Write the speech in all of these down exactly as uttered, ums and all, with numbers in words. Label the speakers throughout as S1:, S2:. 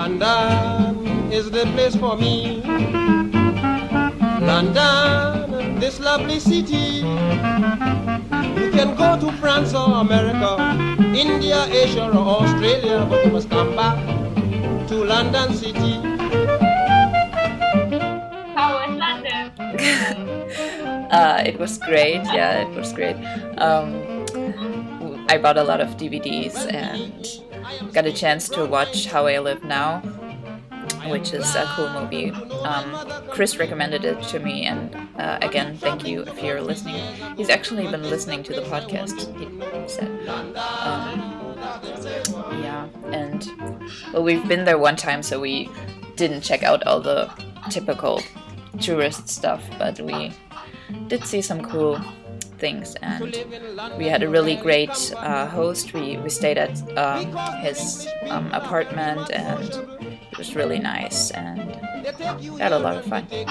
S1: London is the place for me. London, this lovely city. You can go to France or America, India, Asia or Australia, but you must come back to London City.
S2: How was London?
S3: uh, it was great. Yeah, it was great. Um, I bought a lot of D V Ds and got a chance to watch How I Live Now, which is a cool movie. Um, Chris recommended it to me, and uh, again, thank you if you're listening. He's actually been listening to the podcast, he said. Um, yeah, and well, we've been there one time, so we didn't check out all the typical tourist stuff, but we did see some cool things, and we had a really great uh, host. We we stayed at um, his um, apartment, and it was really nice, and had a lot of fun.
S2: Yeah.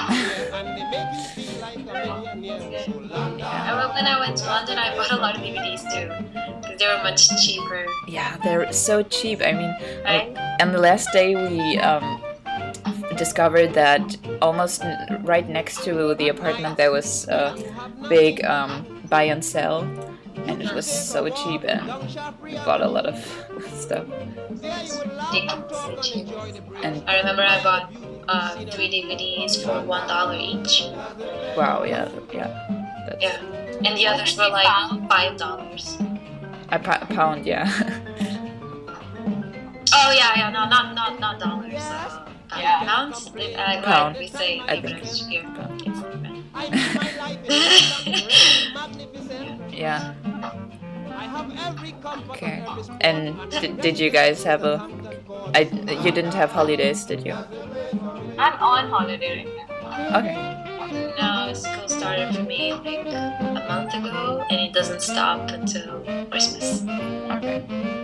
S2: I remember when I went to London, I bought a lot of D V Ds too, because they were much cheaper.
S3: Yeah, they're so cheap. I mean,
S2: right?
S3: And the last day we um, discovered that almost right next to the apartment there was a big um, buy and sell, and it was so cheap, and we bought a lot of stuff.
S2: Ridiculously cheap.
S3: And
S2: I remember I bought uh, three D V Ds for one dollar each.
S3: wow, yeah, yeah, that's
S2: Yeah, and the others were like five dollars.
S3: a, p- a pound, yeah.
S2: Oh yeah, yeah, no, not not not dollars. Uh,
S4: Yeah.
S2: Pounds. Uh,
S3: Pound.
S2: Like we say
S3: I
S2: English here.
S3: Pound.
S2: It's different.
S3: Yeah. Okay. And d- did you guys have a? I you didn't have holidays, did you?
S4: I'm on holiday right now.
S3: Okay.
S2: No, school started for me like a month ago, and it doesn't stop until Christmas.
S3: Okay.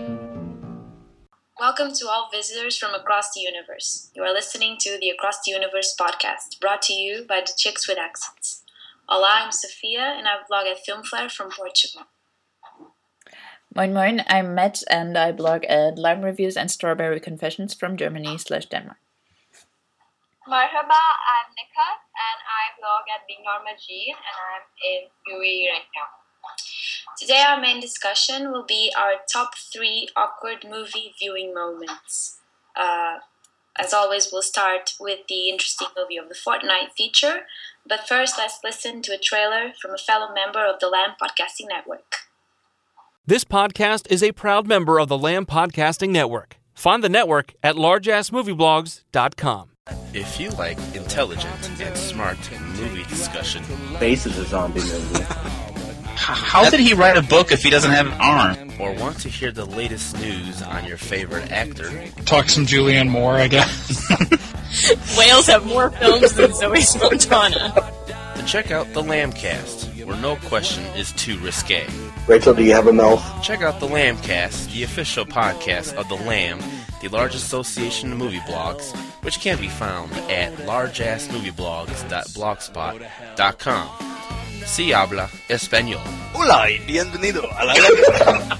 S2: Welcome to all visitors from across the universe. You are listening to the Across the Universe podcast, brought to you by the Chicks with Accents. Hola, I'm Sophia, and I blog at Filmflare from Portugal.
S3: Moin moin, I'm Matt, and I blog at Lime Reviews and Strawberry Confessions from Germany slash Denmark.
S4: Marhaba, I'm Nikat, and I blog at Being Norma Jean, and I'm in U A E right now.
S2: Today our main discussion will be our top three awkward movie viewing moments. Uh, as always, we'll start with the interesting movie of the fortnight feature, but first let's listen to a trailer from a fellow member of the Lamb Podcasting Network.
S5: This podcast is a proud member of the Lamb Podcasting Network. Find the network at large ass movie blogs dot com.
S6: If you like intelligent and smart movie discussion,
S7: Base is a zombie movie.
S8: How did he write a book if he doesn't have an arm?
S6: or want to hear the latest news on your favorite actor,
S9: Talk some Julianne Moore, I guess.
S10: Whales have more films than Zoe Saldana.
S6: then check out the Lambcast, where no question is too risque.
S7: Rachel, do you have a mouth?
S6: Check out the Lambcast, the official podcast of the Lamb, the large association of movie blogs, which can be found at large ass movie blogs dot blogspot dot com. Si habla español.
S8: Hola y bienvenido a la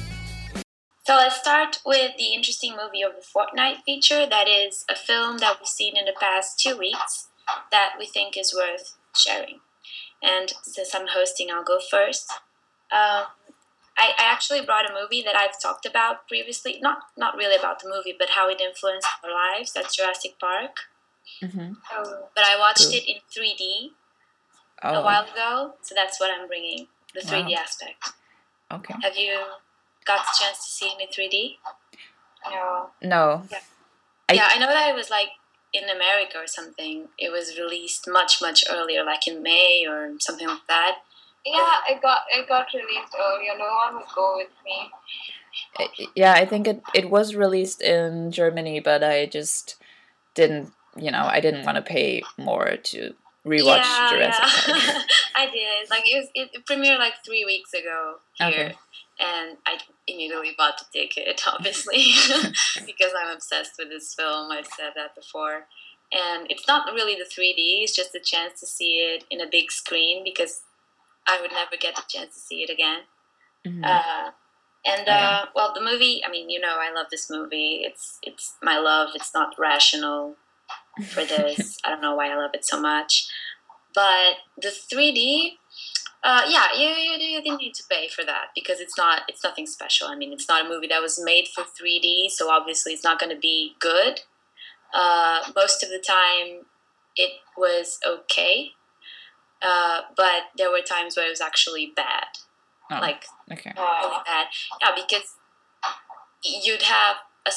S2: So let's start with the interesting movie of the fortnight feature. That is a film that we've seen in the past two weeks that we think is worth sharing. And since I'm hosting, I'll go first. Um, I, I actually brought a movie that I've talked about previously. Not not really about the movie, but how it influenced our lives. That's Jurassic Park.
S3: Mm-hmm.
S2: Oh. But I watched
S3: Cool.
S2: it in three D
S3: Oh,
S2: a while ago, so that's what I'm bringing, the three D
S3: Wow.
S2: aspect.
S3: okay.
S2: Have you got the chance to see it in three D?
S4: No.
S3: No.
S2: Yeah.
S3: I-
S2: yeah, I know that it was like in America or something. It was released much, much earlier, like in May or something like that.
S4: Yeah, it got it got released earlier. No one would go with me.
S3: I- Yeah, I think it, it was released in Germany, but I just didn't, you know, I didn't want to pay more to rewatch
S2: yeah,
S3: Jurassic
S2: yeah.
S3: Park.
S2: I did. Like it was. It, it premiered like three weeks ago here,
S3: Okay.
S2: and I immediately bought the ticket, obviously, because I'm obsessed with this film. I've said that before, and it's not really the three D. It's just a chance to see it in a big screen because I would never get the chance to see it again.
S3: Mhm.
S2: Uh, And uh, well, the movie. I mean, you know, I love this movie. It's it's my love. It's not rational for this. I don't know why I love it so much. But the three D, uh, yeah, you, you you didn't need to pay for that because it's not it's nothing special. I mean, it's not a movie that was made for three D, so obviously it's not going to be good. Uh, most of the time, it was okay, uh, but there were times where it was actually bad,
S3: oh,
S2: like
S3: okay.
S2: really bad. Yeah, because you'd have a,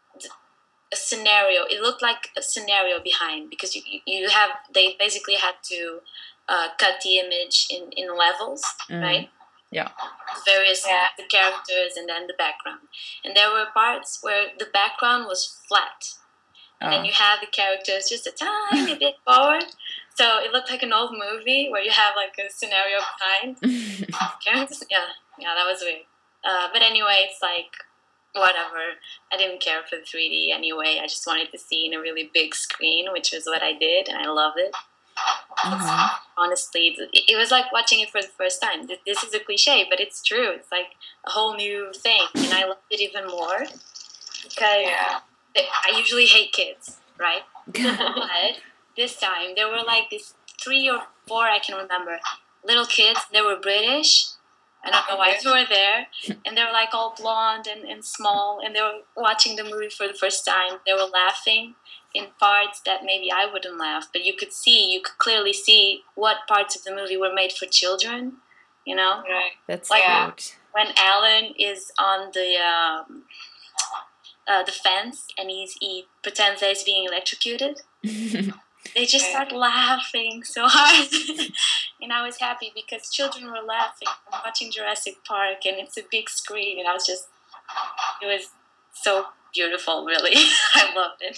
S2: a scenario. It looked like a scenario behind because you you have they basically had to uh, cut the image in, in levels,
S3: Mm.
S2: right?
S3: Yeah.
S2: Various
S4: Yeah.
S2: the characters and then the background, and there were parts where the background was flat. And then
S3: Oh.
S2: you have the characters just a tiny bit forward. So it looked like an old movie where you have like a scenario behind. Characters. Yeah, yeah, that was weird. Uh, but anyway, it's like, whatever. I didn't care for the three D anyway. I just wanted to see in a really big screen, which was what I did, and I love it.
S3: Mhm.
S2: Honestly, it it was like watching it for the first time. Th- This is a cliche, but it's true. It's like a whole new thing, and I loved it even more because
S4: Yeah.
S2: I usually hate kids, right? But this time there were like these three or four I can remember little kids. They were British. I don't know why they were there, and they were like all blonde and, and small, and they were watching the movie for the first time. They were laughing in parts that maybe I wouldn't laugh, but you could see, you could clearly see what parts of the movie were made for children. You know,
S4: Right.
S3: That's
S2: Like-
S3: cute.
S2: when Alan is on the um, uh, the fence and he's he pretends that he's being electrocuted. They just start laughing so hard. And I was happy because children were laughing. I'm watching Jurassic Park and it's a big screen and I was just, it was so beautiful, really. I loved it.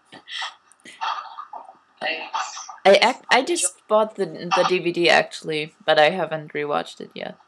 S3: I ac- I just bought the the D V D actually, but I haven't rewatched it yet.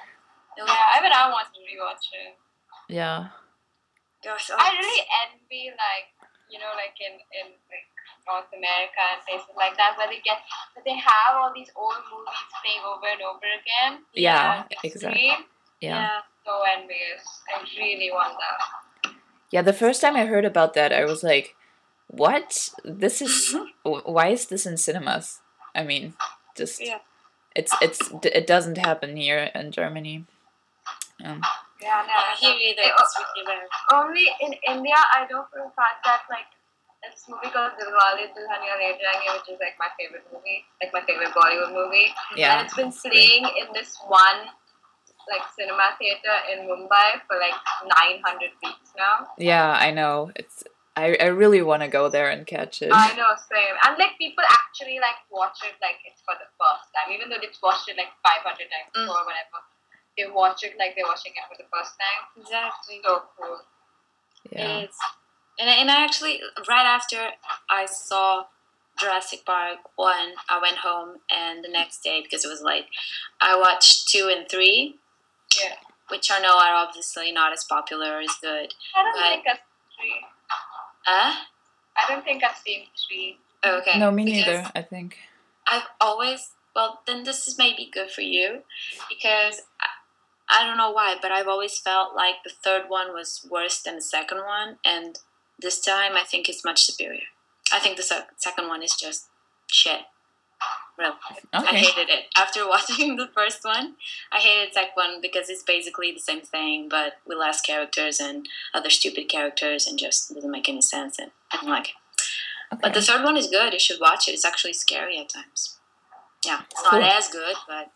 S4: Yeah, even I want to rewatch it.
S3: Yeah.
S2: Gosh,
S4: I really envy, like, you know, like in, in like North America and places like that, where they get, but they have all these old movies playing over and over again.
S3: Yeah,
S4: on the
S3: exactly.
S4: screen.
S3: Yeah.
S4: So envious. I really want that.
S3: Yeah, the first time I heard about that, I was like, "What? This is w- why is this in cinemas?" I mean, just
S2: Yeah.
S3: it's it's it doesn't happen here in Germany. Um,
S4: Yeah, no,
S2: Yeah, here either.
S4: It-
S2: It's really rare.
S4: only in India, I know for a fact that, like, this movie called Dilwale Dulhania Le Jayenge, which is like my favorite movie, like my favorite Bollywood movie.
S3: Yeah,
S4: And it's been
S3: it's great.
S4: playing in this one, like, cinema theater in Mumbai for like nine hundred weeks now.
S3: yeah, I know. It's I I really want to go there and catch it.
S4: I know, same. And like people actually like watch it like it's for the first time, even though they've watched it like five hundred times
S2: Mm.
S4: before or whatever. They watch it like they're watching it for the first time.
S2: Exactly.
S4: So cool.
S3: Yeah.
S2: It is. And, I- and I actually, right after I saw Jurassic Park one, I went home, and the next day, because it was late, I watched two and three,
S4: Yeah.
S2: which I know are obviously not as popular or as good.
S4: I don't
S2: But-
S4: think I've seen three.
S2: Uh?
S4: I don't think I've seen three.
S2: Okay.
S3: No, me
S2: Because
S3: neither. I think.
S2: I've always, well, then this is maybe good for you, because I, I don't know why, but I've always felt like the third one was worse than the second one, and this time I think it's much superior. I think the sec- second one is just shit. Really. I
S3: Okay.
S2: hated it. After watching the first one, I hated the second one because it's basically the same thing, but with less characters and other stupid characters, and just doesn't make any sense, and I don't like it. But the
S3: Okay.
S2: third one is good. You should watch it. It's actually scary at times. Yeah, it's
S3: Cool.
S2: not as good, but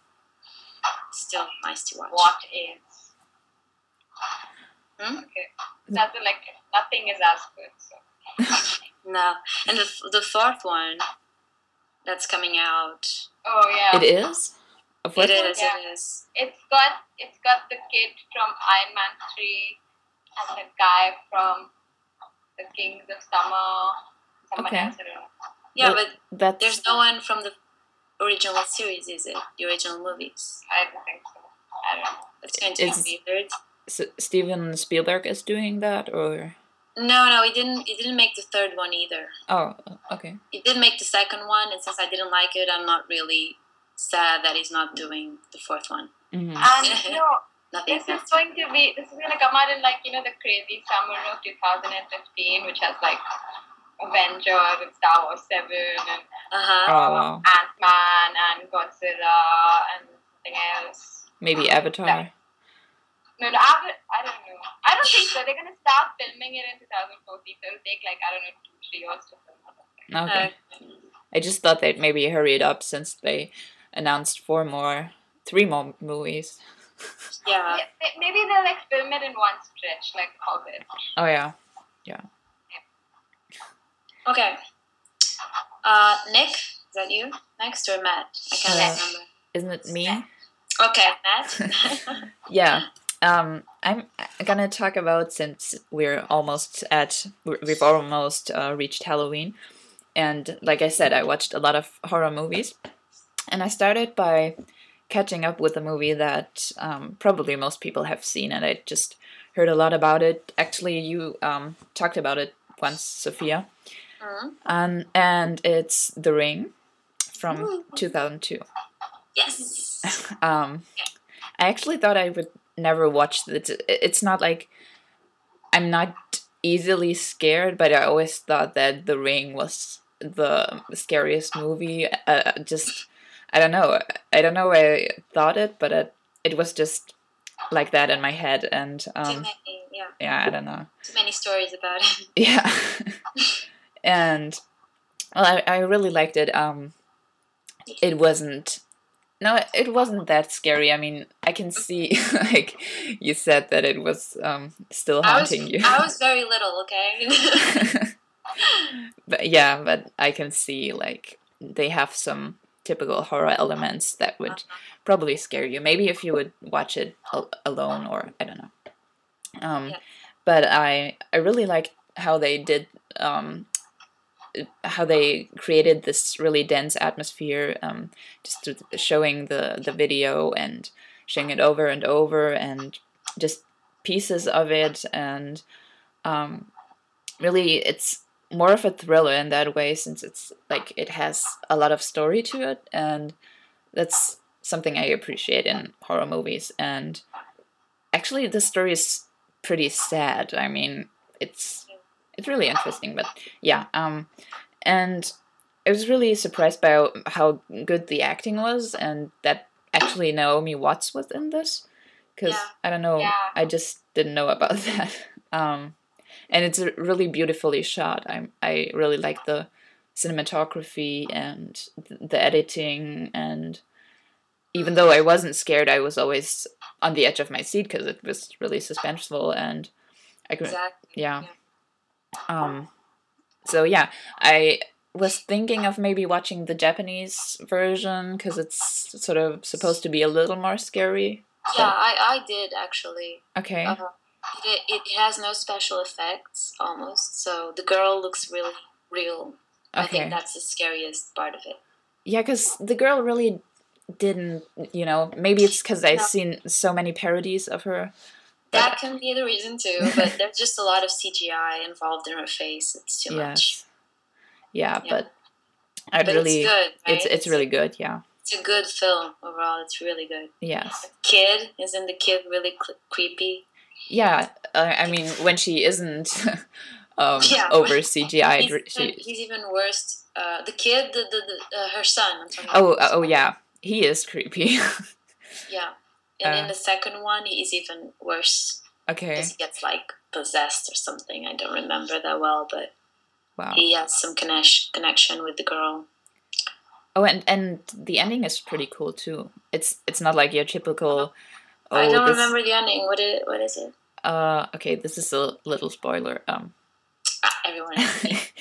S2: still nice to watch.
S4: What is?
S2: Hmm?
S4: Okay. Nothing like nothing is as good. So.
S2: No, and the the fourth one that's coming out.
S4: Oh yeah.
S3: It is. A fourth
S2: It
S3: one?
S2: is.
S4: Yeah.
S2: It is.
S4: It's got it's got the kid from Iron Man three and the guy from the Kings of Summer. Someone
S3: Okay.
S4: else, I don't know.
S2: Yeah,
S3: Well,
S2: but
S3: That's
S2: there's no one from the original series, is it? The original movies.
S4: I don't think so. I don't know.
S2: It's going to
S3: It's-
S2: be weird.
S3: S- Steven Spielberg is doing that, or
S2: No, no, he didn't. He didn't make the third one either.
S3: oh, okay.
S2: He did make the second one, and since I didn't like it, I'm not really sad that he's not doing the fourth one.
S3: hmm
S4: And you know,
S2: nothing.
S4: This is going to be. This is going to come out in like you know the crazy summer of two thousand fifteen, which has like Avengers and Star Wars Seven and
S2: Uh-huh.
S3: Oh, wow.
S4: Ant Man and Godzilla and something else.
S3: Maybe Avatar.
S4: No, no, I, would- I don't know. I don't think so. They're going to start filming it in two thousand fourteen, so it'll take like, I don't know, two, three years to film it.
S3: Okay. I just thought they'd maybe hurry it up since they announced four more, three more movies.
S2: Yeah.
S4: Yeah, may- maybe they'll like film it in one stretch, like Hobbit.
S3: Oh yeah, yeah.
S2: Okay. Uh, Nick, is that you next or Matt? I can't
S3: Uh,
S2: remember.
S3: Isn't it me?
S2: Okay, Matt.
S3: Yeah. Um, I'm gonna talk about, since we're almost at, we've almost uh, reached Halloween, and like I said, I watched a lot of horror movies, and I started by catching up with a movie that um, probably most people have seen, and I just heard a lot about it. Actually, you um, talked about it once, Sophia,
S2: Mhm.
S3: um, and it's The Ring from two thousand two.
S2: Yes.
S3: Um, I actually thought I would never watch it. It's not like I'm not easily scared, but I always thought that The Ring was the scariest movie. Uh, just I don't know. I don't know why I thought it, but it it was just like that in my head, and
S2: Too
S3: um,
S2: many, yeah.
S3: yeah, I don't know.
S2: Too many stories about it.
S3: Yeah, and well, I I really liked it. Um, it wasn't. No, it wasn't that scary. I mean, I can see, like you said, that it was um, still
S2: I was,
S3: haunting you.
S2: I was very little, okay?
S3: But yeah, but I can see, like, they have some typical horror elements that would probably scare you. Maybe if you would watch it al- alone, or I don't know. Um,
S2: Yeah.
S3: But I I really liked how they did um, how they created this really dense atmosphere, um, just through showing the, the video and showing it over and over, and just pieces of it, and um, really it's more of a thriller in that way, since it's like it has a lot of story to it, and that's something I appreciate in horror movies. And actually the story is pretty sad. I mean, it's it's really interesting, but yeah, um, and I was really surprised by how, how good the acting was, and that actually Naomi Watts was in this, because
S2: Yeah.
S3: I don't know,
S4: Yeah.
S3: I just didn't know about that. Um, and it's a- really beautifully shot. I I really like the cinematography and th- the editing, and even though I wasn't scared, I was always on the edge of my seat because it was really suspenseful, and I could,
S2: Exactly.
S3: yeah. Um, so yeah, I was thinking of maybe watching the Japanese version because it's sort of supposed to be a little more scary.
S2: Yeah, I, I did actually.
S3: Okay.
S2: Uh, it, it has no special effects almost, so the girl looks really real. I
S3: Okay.
S2: think that's the scariest part of it.
S3: Yeah, because the girl really didn't, you know, maybe it's because I've
S2: No.
S3: seen so many parodies of her.
S2: That can be the reason too, but there's just a lot of C G I involved in her face. It's too much.
S3: Yes. Yeah,
S2: Yeah.
S3: but I
S2: But
S3: really,
S2: it's good, right?
S3: it's it's really good. Yeah.
S2: It's a good film overall. It's really good.
S3: Yes.
S2: Kid, isn't the kid really cl- creepy?
S3: Yeah. Uh, I mean, when she isn't um,
S2: Yeah.
S3: over C G I,
S2: He's,
S3: she.
S2: even, he's even worse. Uh, the kid, the, the, the uh, her son. I'm talking
S3: Oh,
S2: about.
S3: uh, oh yeah, he is creepy.
S2: Yeah. And in
S3: Uh.
S2: the second one, he's even worse.
S3: Okay.
S2: Because he gets like possessed or something. I don't remember that well, but
S3: Wow.
S2: he has some connection connection with the girl.
S3: Oh, and and the ending is pretty cool too. It's it's not like your typical. Oh,
S2: I don't
S3: this,
S2: remember the ending. What is what is it?
S3: Uh, okay, this is a little spoiler. Um,
S2: Ah, everyone has it.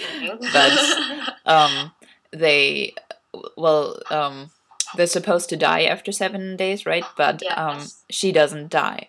S3: But um, they well um, they're supposed to die after seven days, right? But
S2: Yes.
S3: um, she doesn't die,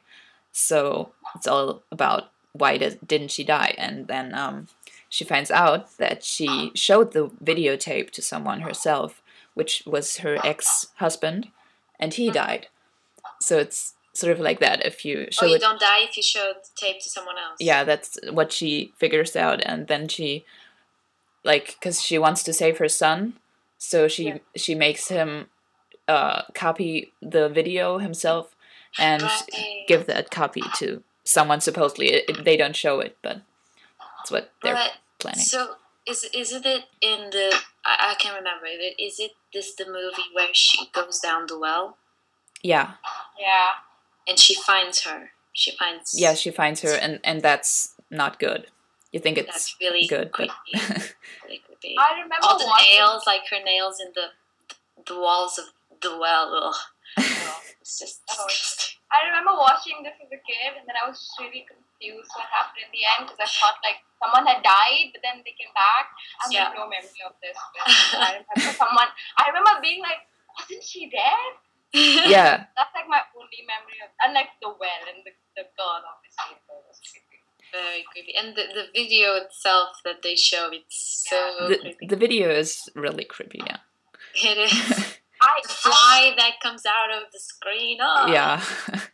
S3: so it's all about why does, didn't she die? And then um, she finds out that she showed the videotape to someone herself, which was her ex-husband, and he died. So it's sort of like that. If you show
S2: Oh, you
S3: it,
S2: don't die if you show the tape to someone else.
S3: yeah, that's what she figures out, and then she, like, because she wants to save her son, so she
S2: Yeah.
S3: she makes him uh, copy the video himself, and
S2: Right.
S3: give that copy to someone. Supposedly, it, it- they don't show it, but that's what they're
S2: But
S3: planning.
S2: so is isn't it in the I, I can't remember it. Is it this the movie where she goes down the well
S3: Yeah,
S4: Yeah.
S2: and she finds her? She finds
S3: yeah, she finds her, and and that's not good. You think it's
S2: that's really
S3: good, but
S2: creepy. Really creepy.
S4: I remember
S2: All the
S4: watching.
S2: nails, like her nails in the the walls of the well. Ugh. Oh, it's just
S4: Oh,
S2: disgusting.
S4: I remember watching this as a kid, and then I was just really confused what happened in the end because I thought like someone had died, but then they came back. I have
S2: Yeah.
S4: no memory of this. But I remember someone. I remember being like, wasn't she dead?
S3: yeah,
S4: That's like my only memory of, and like the well and the, the girl, obviously. The girl was creepy.
S2: Very creepy. And the, the video itself that they show, it's so
S3: the
S2: creepy.
S3: the video is really creepy. Yeah,
S2: It is.
S4: I,
S2: The fly that comes out of the screen. Oh.
S3: yeah,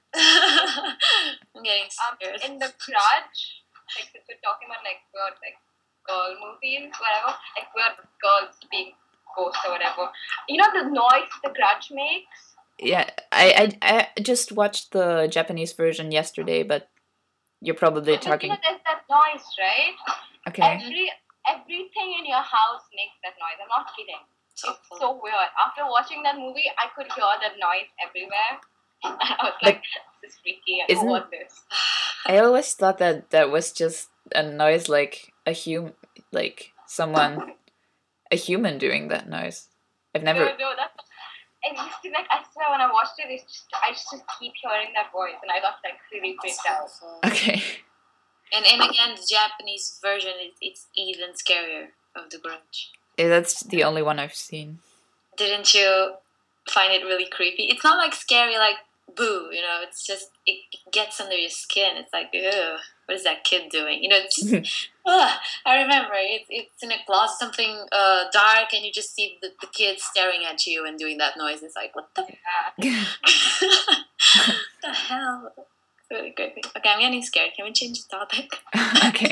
S2: I'm getting
S4: um,
S2: scared.
S4: in The Grudge, like since we're talking about like weird like girl movies, whatever, like weird girls being ghosts or whatever. You know the noise The Grudge makes.
S3: yeah. I, I I just watched the Japanese version yesterday, but you're probably
S4: But
S3: talking.
S4: You know, there's that noise, right?
S3: Okay,
S4: Every everything in your house makes that noise. I'm not kidding.
S2: So
S4: It's
S2: cool.
S4: so weird. After watching that movie, I could hear that noise everywhere. And I was like, this is freaky. I don't
S3: isn't-
S4: want this.
S3: I always thought that that was just a noise, like a hum, like someone, a human doing that noise. I've
S4: No,
S3: never.
S4: no, that's. It used to be like, I swear when I watched it, it's just, I just keep hearing that voice. And I got like really freaked out.
S3: Okay.
S2: And and again, the Japanese version is it's even scarier of The Grudge.
S3: Yeah, that's the only one I've seen.
S2: Didn't you find it really creepy? It's not like scary, like boo. You know, it's just it gets under your skin. It's like, ugh, what is that kid doing? You know, it's just, ugh. I remember it, it's in a closet, something uh, dark, and you just see the, the kid staring at you and doing that noise. It's like, what the,
S4: Yeah.
S2: what the hell? It's really creepy. Okay, I'm getting scared. Can we change the topic?
S3: Okay.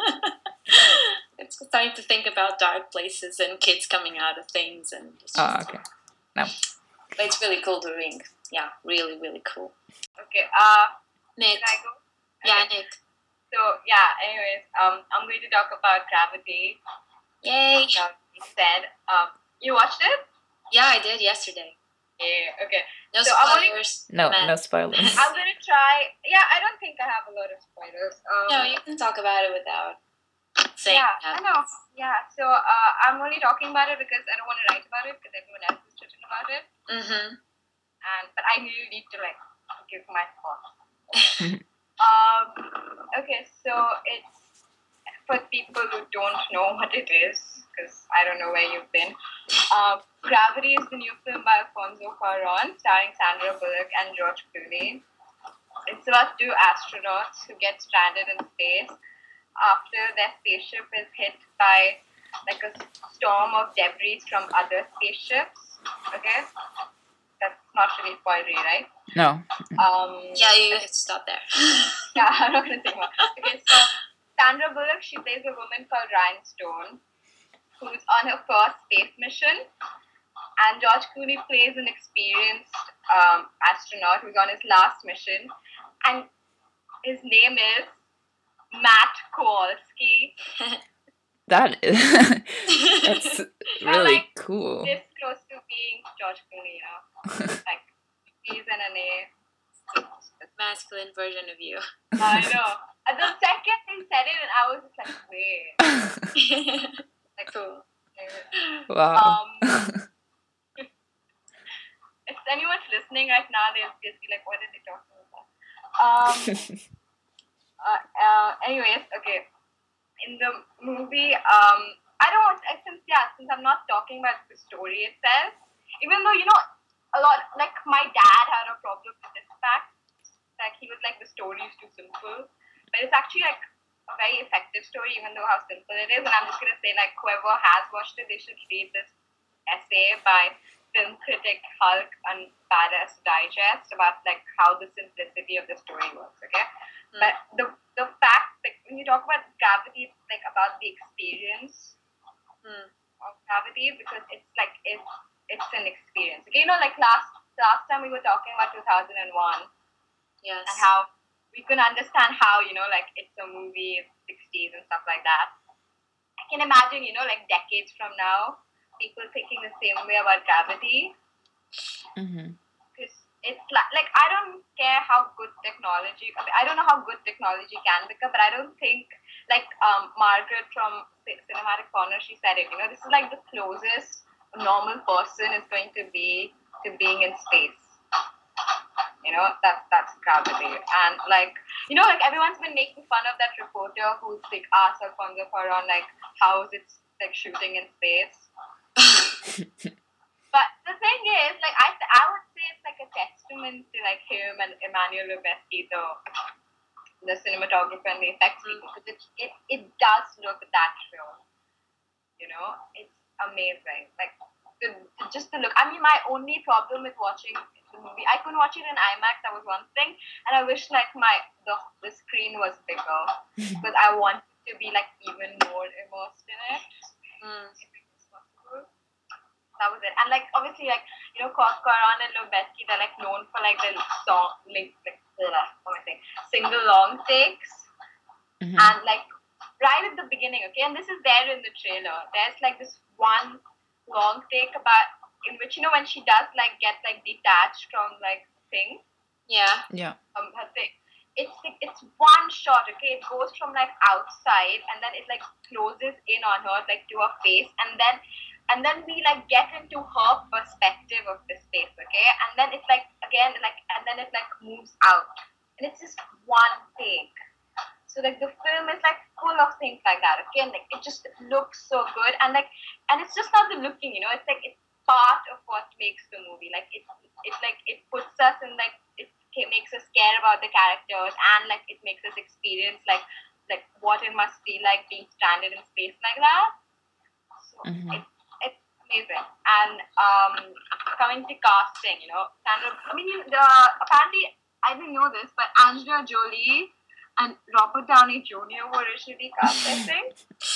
S2: It's starting to think about dark places and kids coming out of things, and it's just,
S3: Oh, okay. No.
S2: but it's really cool to ring. Yeah, really, really cool.
S4: Okay, uh,
S2: Nick,
S4: can I go?
S2: yeah,
S4: Okay.
S2: Nick,
S4: So, yeah, anyways, um, I'm going to talk about Gravity.
S2: yay!
S4: Like you said, um, you watched it?
S2: Yeah, I did yesterday.
S4: Yeah, okay.
S2: No
S4: So, I'm only-
S2: spoilers.
S3: No,
S2: man.
S3: no spoilers.
S4: I'm going to try. Yeah, I don't think I have a lot of spoilers. Um,
S2: No, you can talk about it without saying
S4: Yeah,
S2: that.
S4: I know. Yeah, so uh, I'm only talking about it because I don't want to write about it because everyone else has written about it.
S2: Mm-hmm.
S4: And but I really need to like give my thoughts. um. Okay, so it's for people who don't know what it is because I don't know where you've been. Um, Gravity is the new film by Alfonso Cuarón, starring Sandra Bullock and George Clooney. It's about two astronauts who get stranded in space after their spaceship is hit by like a storm of debris from other spaceships. Okay, that's not really spoilery, right?
S3: No.
S4: Um,
S2: Yeah, you have to stop there.
S4: yeah, I'm not gonna say more. Okay, so Sandra Bullock, she plays a woman called Rhinestone, who's on her first space mission, and George Clooney plays an experienced um, astronaut who's on his last mission, and his name is Matt Kowalski.
S3: That is. That's really
S4: like,
S3: cool.
S4: This close to being George Clooney, you know? Like, he's an N A.
S2: Masculine version of you.
S4: I know. And the second he said it, and I was just like, wait. Like,
S2: Cool.
S3: Wow.
S4: Um, if anyone's listening right now, they'll just be like, what are they talking about? Um, uh, uh, anyways, okay. In the movie, um, I don't want, since, yeah, since I'm not talking about the story itself, even though, you know, a lot, like, my dad had a problem with this fact. Like, he was like, the story is too simple. But it's actually, like, a very effective story, even though how simple it is. And I'm just going to say, like, whoever has watched it, they should read this essay by film critic Hulk on Badass Digest about, like, how the simplicity of the story works, okay? Mm. But the the fact, like, when you talk about Gravity, it's, like, about the experience mm. of Gravity, because it's, like, it's, it's an experience. Okay, you know, like, last last time we were talking about two thousand one,
S2: Yes.
S4: And how we can understand how, you know, like it's a movie, it's sixties and stuff like that. I can imagine, you know, like decades from now, people thinking the same way about gravity.
S3: Mm-hmm.
S4: Because it's like, like, I don't care how good technology, I, mean, I don't know how good technology can become, but I don't think, like um, Margaret from C- Cinematic Corner, she said it, you know, this is like the closest a normal person is going to be to being in space. You know, that's that's gravity. And like, you know, like everyone's been making fun of that reporter who's like asked Alfonso Cuarón like how is it like shooting in space. But the thing is, like I I would say it's like a testament to like him and Emmanuel Lubezki, the the cinematographer and the effects people, because it, it it does look that real. You know, it's amazing. Like the, just the look. I mean, my only problem with watching the movie, I couldn't watch it in IMAX. That was one thing, and I wish like my the the screen was bigger because I wanted to be like even more immersed in it. Mm. If it was possible. That was it. And like obviously, like you know, Cuarón and Lubezki, they're like known for like the song, like like uh, what am I saying, single long takes, mm-hmm. and like right at the beginning, okay, and this is there in the trailer. There's like this one long take about in which you know when she does like get like detached from like thing.
S2: Yeah.
S3: Yeah.
S4: Um, her thing. It's like, it's one shot, okay. It goes from like outside and then it like closes in on her like to her face, and then and then we like get into her perspective of the space, okay. And then it's like again like and then it like moves out, and it's just one take. So like the film is like full of things like that, okay, and like it just looks so good, and like and it's just not the looking, you know, it's like it's part of what makes the movie. Like it it like it puts us in like it makes us care about the characters, and like it makes us experience like like what it must be like being stranded in space like that. So mm-hmm. it, it's amazing. And um, coming to casting, you know, Sandra. I mean, you, the apparently I didn't know this, but Angelina Jolie and Robert Downey Junior were originally cast, I think.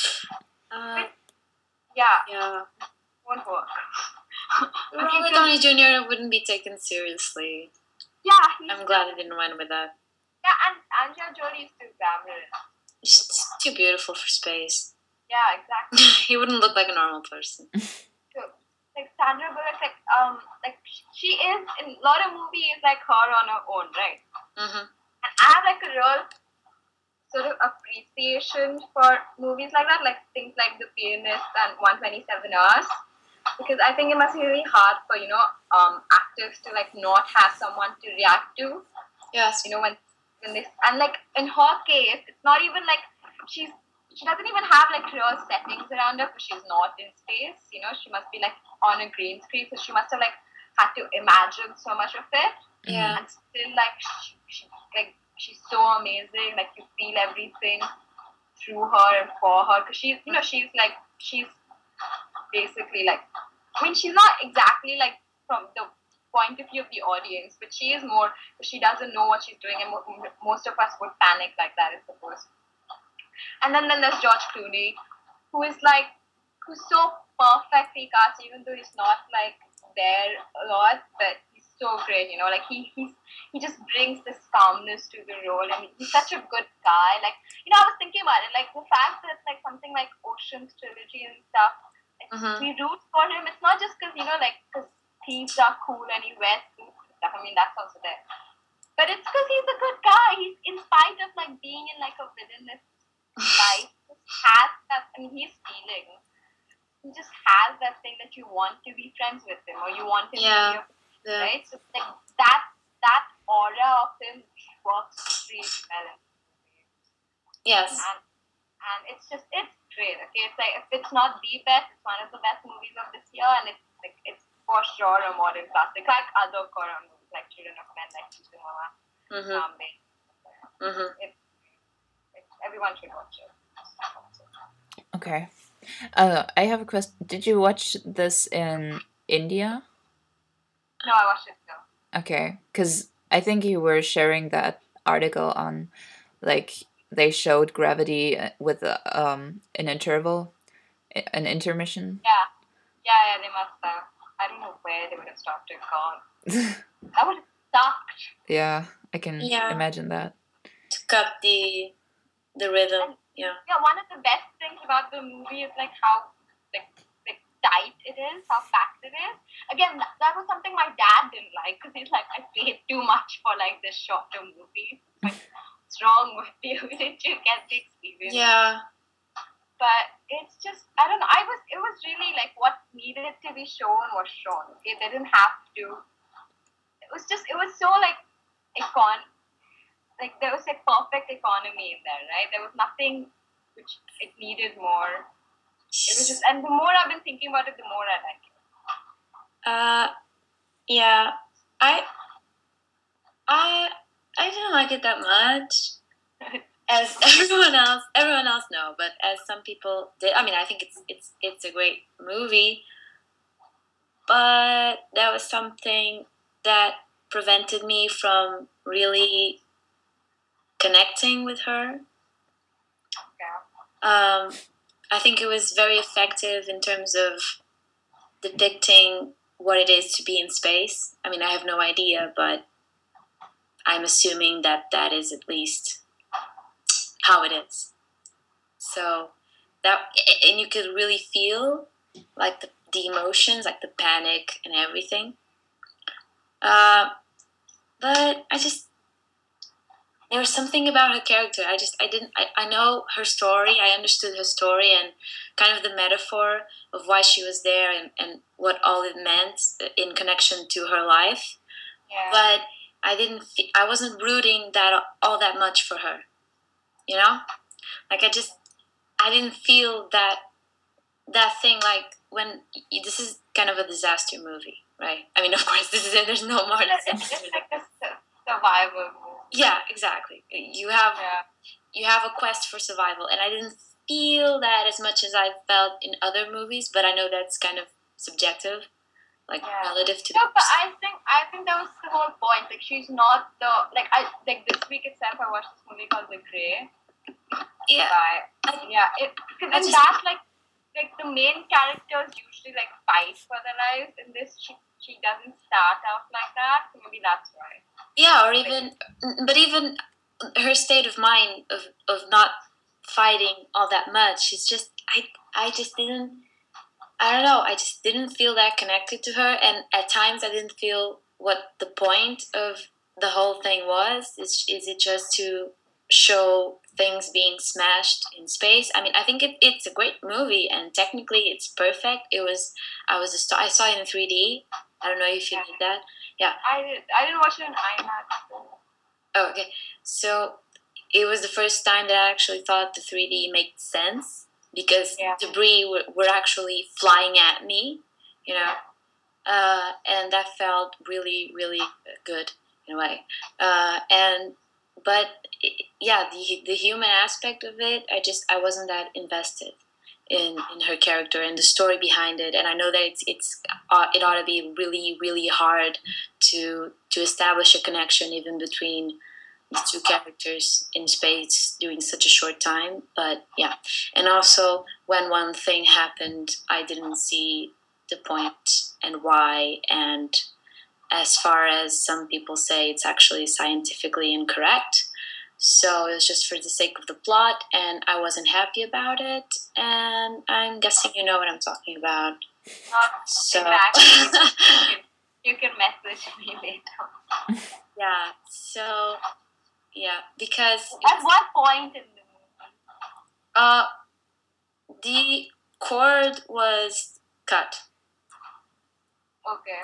S2: Uh,
S4: yeah.
S2: Yeah.
S4: Won't work.
S2: Robert
S4: okay,
S2: Downey Junior wouldn't be taken seriously.
S4: Yeah.
S2: I'm glad I didn't win with that.
S4: Yeah, and Angelina Jolie is too glamorous.
S2: She's too beautiful for space.
S4: Yeah, exactly.
S2: He wouldn't look like a normal person.
S4: So, like Sandra Bullock, like um, like she is in a lot of movies like her on her own, right? Mm-hmm. And I have like a real sort of appreciation for movies like that, like things like The Pianist and one twenty-seven hours, because I think it must be really hard for, you know, um, actors to like not have someone to react to.
S2: Yes.
S4: You know, when when they and like in her case, it's not even like she's she doesn't even have like real settings around her because she's not in space. You know, she must be like on a green screen, so she must have like had to imagine so much of it.
S2: Yeah.
S4: And still like she, she like. She's so amazing, like you feel everything through her and for her, because she's, you know, she's like, she's basically like, I mean, she's not exactly like from the point of view of the audience, but she is more, she doesn't know what she's doing, and mo- most of us would panic like that, I suppose. And then, then there's George Clooney, who is like, who's so perfectly cast, even though he's not like there a lot, but so great, you know, like he he's, he just brings this calmness to the role, and he's such a good guy. Like, you know, I was thinking about it, like the fact that it's like something like Ocean's Trilogy and stuff, like, mm-hmm. we root for him. It's not just because, you know, like because thieves are cool and he wears suits and stuff. I mean, that's also there, but it's because he's a good guy. He's, in spite of like being in like a villainous life, just has that. I mean, he's feeling. He just has that thing that you want to be friends with him, or you want him
S2: yeah.
S4: to be your
S2: Yeah.
S4: right? So like that that aura of him works really well.
S2: Yes.
S4: And, and it's just it's great. Okay, it's like if it's not the best, it's one of the best movies of this year, and it's like it's for sure a modern classic, like other Cuarón movies, like Children of Men, like Chizumama,
S2: mm-hmm.
S4: Zombie.
S2: Mm-hmm.
S4: It's, it's, everyone should watch it.
S3: Okay. Uh, I have a question. Did you watch this in India?
S4: No, I watched it too.
S3: Okay, because I think you were sharing that article on, like, they showed Gravity with a, um an interval, an intermission.
S4: Yeah, yeah, yeah. They must have. I don't know where they would have stopped it. God, that would sucked.
S3: Yeah, I can
S2: Yeah.
S3: imagine that.
S2: To cut the the rhythm. Yeah.
S4: Yeah, one of the best things about the movie is like how like like tight it is, how packed it is. Again, that, that was something my dad didn't like because he's like, I paid too much for like this shorter movie. Like, what's wrong with you? Did you get the experience?
S2: Yeah.
S4: But it's just, I don't know. I was, it was really like what needed to be shown was shown. Okay, they didn't have to. It was just, it was so like icon. Like there was a perfect economy in there, right? There was nothing which it needed more. It was just, and the more I've been thinking about it, the more I like it.
S2: Uh, yeah, I, I, I didn't like it that much. As everyone else, everyone else know, but as some people did. I mean, I think it's it's it's a great movie, but there was something that prevented me from really connecting with her.
S4: Yeah.
S2: Um, I think it was very effective in terms of depicting what it is to be in space. I mean, I have no idea, but I'm assuming that that is at least how it is. So that, and you could really feel like the, the emotions, like the panic and everything. Uh, but I just, there was something about her character. I just, I didn't, I, I know her story. I understood her story and kind of the metaphor of why she was there and, and what all it meant in connection to her life.
S4: Yeah.
S2: But I didn't, fe- I wasn't rooting that all that much for her. You know? Like I just, I didn't feel that, that thing like when, this is kind of a disaster movie, right? I mean, of course, this is it. There's no more
S4: It's,
S2: disaster.
S4: it's like a su- survival movie.
S2: Yeah, exactly. You have
S4: Yeah.
S2: you have a quest for survival, and I didn't feel that as much as I felt in other movies. But I know that's kind of subjective, like
S4: Yeah.
S2: relative to.
S4: No,
S2: the
S4: but I think I think that was the whole point. Like she's not the like I like this week itself. I watched this movie called The Grey.
S2: Yeah,
S4: By, yeah. It because
S2: I
S4: in
S2: just-
S4: that like like the main characters usually like fight for their lives. In this, she she doesn't start out like that. So maybe that's why.
S2: yeah, or even, but even her state of mind of of not fighting all that much. It's just I I just didn't. I don't know. I just didn't feel that connected to her, and at times I didn't feel what the point of the whole thing was. Is is it just to show things being smashed in space? I mean, I think it, it's a great movie, and technically it's perfect. It was. I was. A star, I saw it in three D. I don't know if you
S4: Yeah.
S2: did that. Yeah.
S4: I did. I didn't watch it in IMAX. So.
S2: Oh, okay. So it was the first time that I actually thought the three D made sense because
S4: Yeah.
S2: debris were, were actually flying at me, you know, uh, and that felt really, really good in a way. Uh, and but it, yeah, the the human aspect of it, I just I wasn't that invested in in her character and the story behind it. And I know that it's it's uh, it ought to be really, really hard to to establish a connection even between the two characters in space during such a short time. But yeah, and also when one thing happened, I didn't see the point and why. And as far as some people say, it's actually scientifically incorrect. So it was just for the sake of the plot, and I wasn't happy about it. And I'm guessing you know what I'm talking about.
S4: Not
S2: So
S4: exactly. you, can, you can message me later.
S2: yeah, so yeah, because
S4: At what point in the movie?
S2: uh, the cord was cut,
S4: Okay.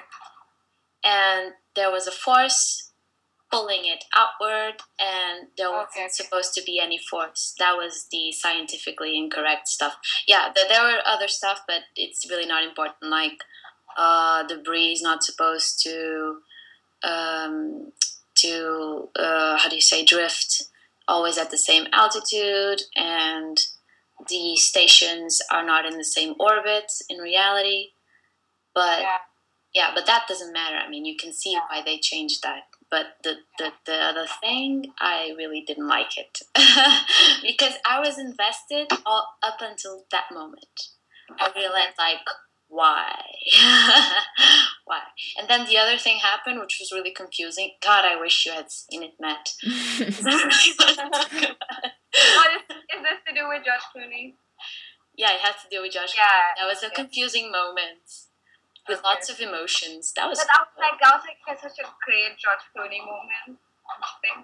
S2: and there was a force pulling it outward, and there wasn't
S4: Okay, okay.
S2: supposed to be any force. That was the scientifically incorrect stuff. Yeah, th- there were other stuff, but it's really not important. Like uh, debris is not supposed to um, to uh, how do you say drift always at the same altitude, and the stations are not in the same orbit in reality. But
S4: Yeah.
S2: yeah, but that doesn't matter. I mean, you can see why they changed that. But the, the, the other thing, I really didn't like it. Because I was invested all, up until that moment. I realized, like, why? Why? And then the other thing happened, which was really confusing. God, I wish you had seen it, Matt. Is that really
S4: What is, is this to do with George Clooney?
S2: Yeah, it has to do with Josh.
S4: Yeah.
S2: That was a
S4: okay.
S2: confusing moment with
S4: Okay.
S2: lots of emotions. That was.
S4: But I was like, that was like such a great George Clooney moment. I think.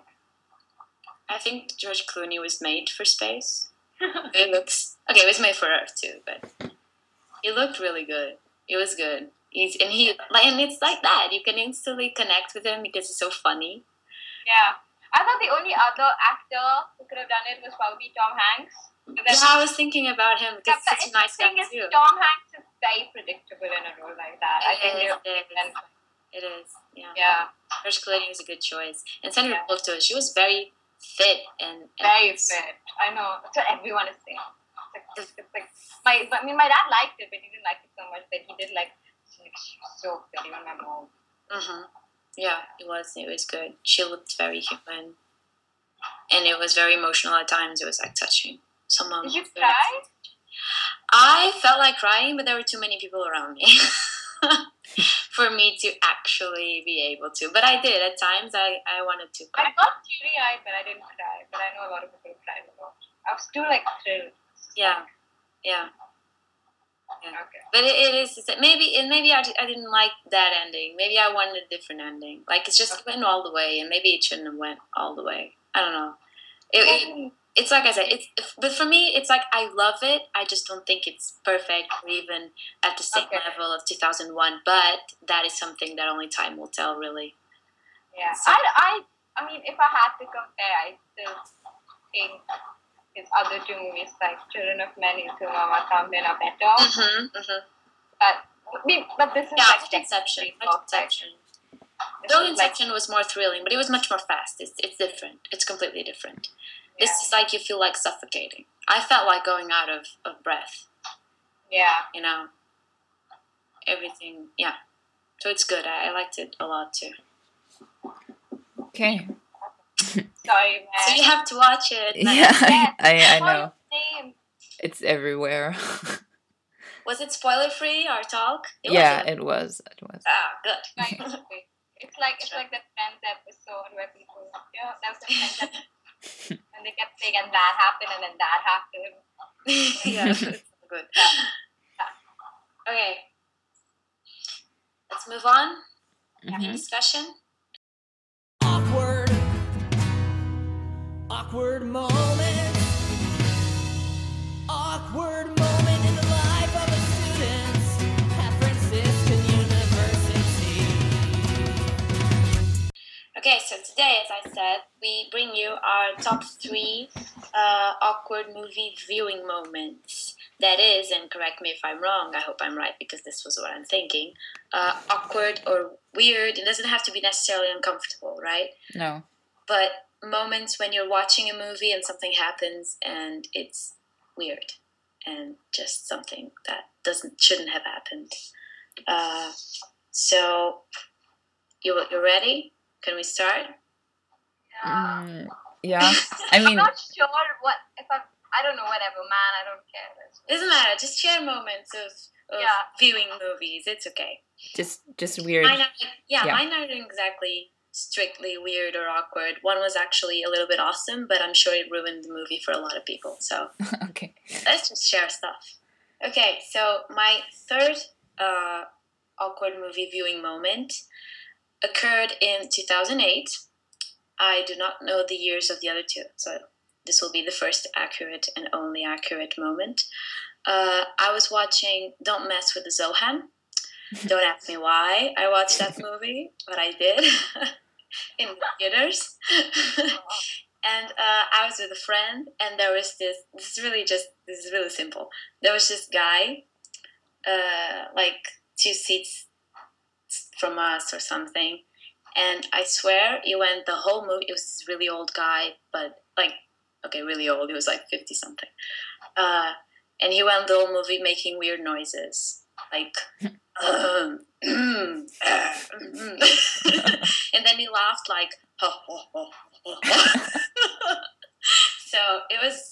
S2: I think George Clooney was made for space. It looks okay. It was made for Earth too, but he looked really good. It was good. He's and he like and it's like that. You can instantly connect with him because he's so funny.
S4: Yeah, I thought the only other actor who could have done it was probably Tom Hanks. But then,
S2: Yeah, I was thinking about him because
S4: yeah,
S2: he's such a nice
S4: the
S2: guy
S4: thing is,
S2: too.
S4: Tom Hanks is very predictable in a role like that. I
S2: It
S4: think
S2: is,
S4: they-
S2: it is. It is. Yeah.
S4: yeah,
S2: George Clooney was a good choice, and Sandra
S4: Yeah.
S2: Bullock too. She was very fit and, and
S4: very fit. I know. That's what everyone is saying. It's like, it's like my, I mean, my dad liked it, but he didn't like it so much that he did like, like she was so fit. Even my mom.
S2: Mm-hmm. Yeah, it was. It was good. She looked very human, and it was very emotional at times. It was like touching. Someone.
S4: Did you cry?
S2: I felt like crying, but there were too many people around me for me to actually be able to. But I did. At times, I, I wanted to
S4: I
S2: cry.
S4: got teary-eyed, but I didn't cry. But I know a lot of people cried a lot. I was still like thrilled.
S2: Yeah, yeah. Yeah.
S4: Okay.
S2: But it, it is maybe and maybe I, I didn't like that ending. Maybe I wanted a different ending. Like it's just it went all the way, and maybe it shouldn't have went all the way. I don't know. It, it, it's like I said. It's but for me, it's like I love it. I just don't think it's perfect or even at the same
S4: Okay.
S2: level of two thousand one. But that is something that only time will tell. Really.
S4: Yeah.
S2: So-
S4: I, I, I mean, if I had to compare, I still think his other two movies, like Children of Men and To Mama Thumbin, are better.
S2: Mm-hmm. Mm-hmm.
S4: But, I mean, but this is
S2: Yeah,
S4: like
S2: like Inception.
S4: technically
S2: Like
S4: perfect.
S2: Inception.
S4: This
S2: Though
S4: is like-
S2: Inception was more thrilling, but it was much more fast. It's it's different. It's completely different.
S4: yeah.
S2: This is like you feel like suffocating. I felt like going out of, of breath,
S4: Yeah.
S2: you know. Everything, yeah. So it's good. I, I liked it a lot too.
S3: Okay.
S4: Sorry, man.
S2: So you have to watch it.
S3: Yeah,
S4: Yes.
S3: I, I
S4: What
S3: know.
S4: is his name?
S3: It's everywhere.
S2: Was it spoiler free, our talk? It
S3: yeah,
S2: wasn't.
S3: it was. It was.
S2: Ah, good.
S4: Like, it's like it's like the Friends episode where people, yeah, that was the Friends episode, and they kept saying, and that happened, and then that happened.
S2: Yeah, it's good. Okay. Let's move on. Any
S3: Mhm.
S2: discussion?
S11: Awkward, awkward moment, awkward moment in the life of a student at Franciscan University.
S2: Okay, so today, as I said, we bring you our top three uh, awkward movie viewing moments. That is, and correct me if I'm wrong, I hope I'm right because this was what I'm thinking, uh, awkward or weird. It doesn't have to be necessarily uncomfortable, right?
S3: No.
S2: But moments when you're watching a movie and something happens and it's weird and just something that doesn't shouldn't have happened. Uh, so, you you ready? Can we start?
S4: Yeah.
S3: Mm, yeah. I mean,
S4: I'm not sure what if I. I don't know. Whatever, man. I don't care. That's-
S2: Doesn't matter. Just share moments of, of
S4: Yeah.
S2: viewing movies. It's okay.
S3: just just weird.
S2: Mine are, yeah,
S3: Yeah.
S2: mine aren't exactly strictly weird or awkward. One was actually a little bit awesome, but I'm sure it ruined the movie for a lot of people. So
S3: Okay.
S2: let's just share stuff. Okay, so my third uh, awkward movie viewing moment occurred in two thousand eight. I do not know the years of the other two, so this will be the first accurate and only accurate moment. Uh, I was watching Don't Mess with the Zohan. Don't ask me why I watched that movie, but I did in the theaters. And uh, I was with a friend, and there was this. This is really just. This is really simple. There was this guy, uh, like two seats from us or something, and I swear he went the whole movie. It was this really old guy, but like, okay, really old. He was like fifty something, uh, and he went the whole movie making weird noises, like. Um, mm, uh, mm. And then he laughed like, ho, ho, ho, ho, ho. So it was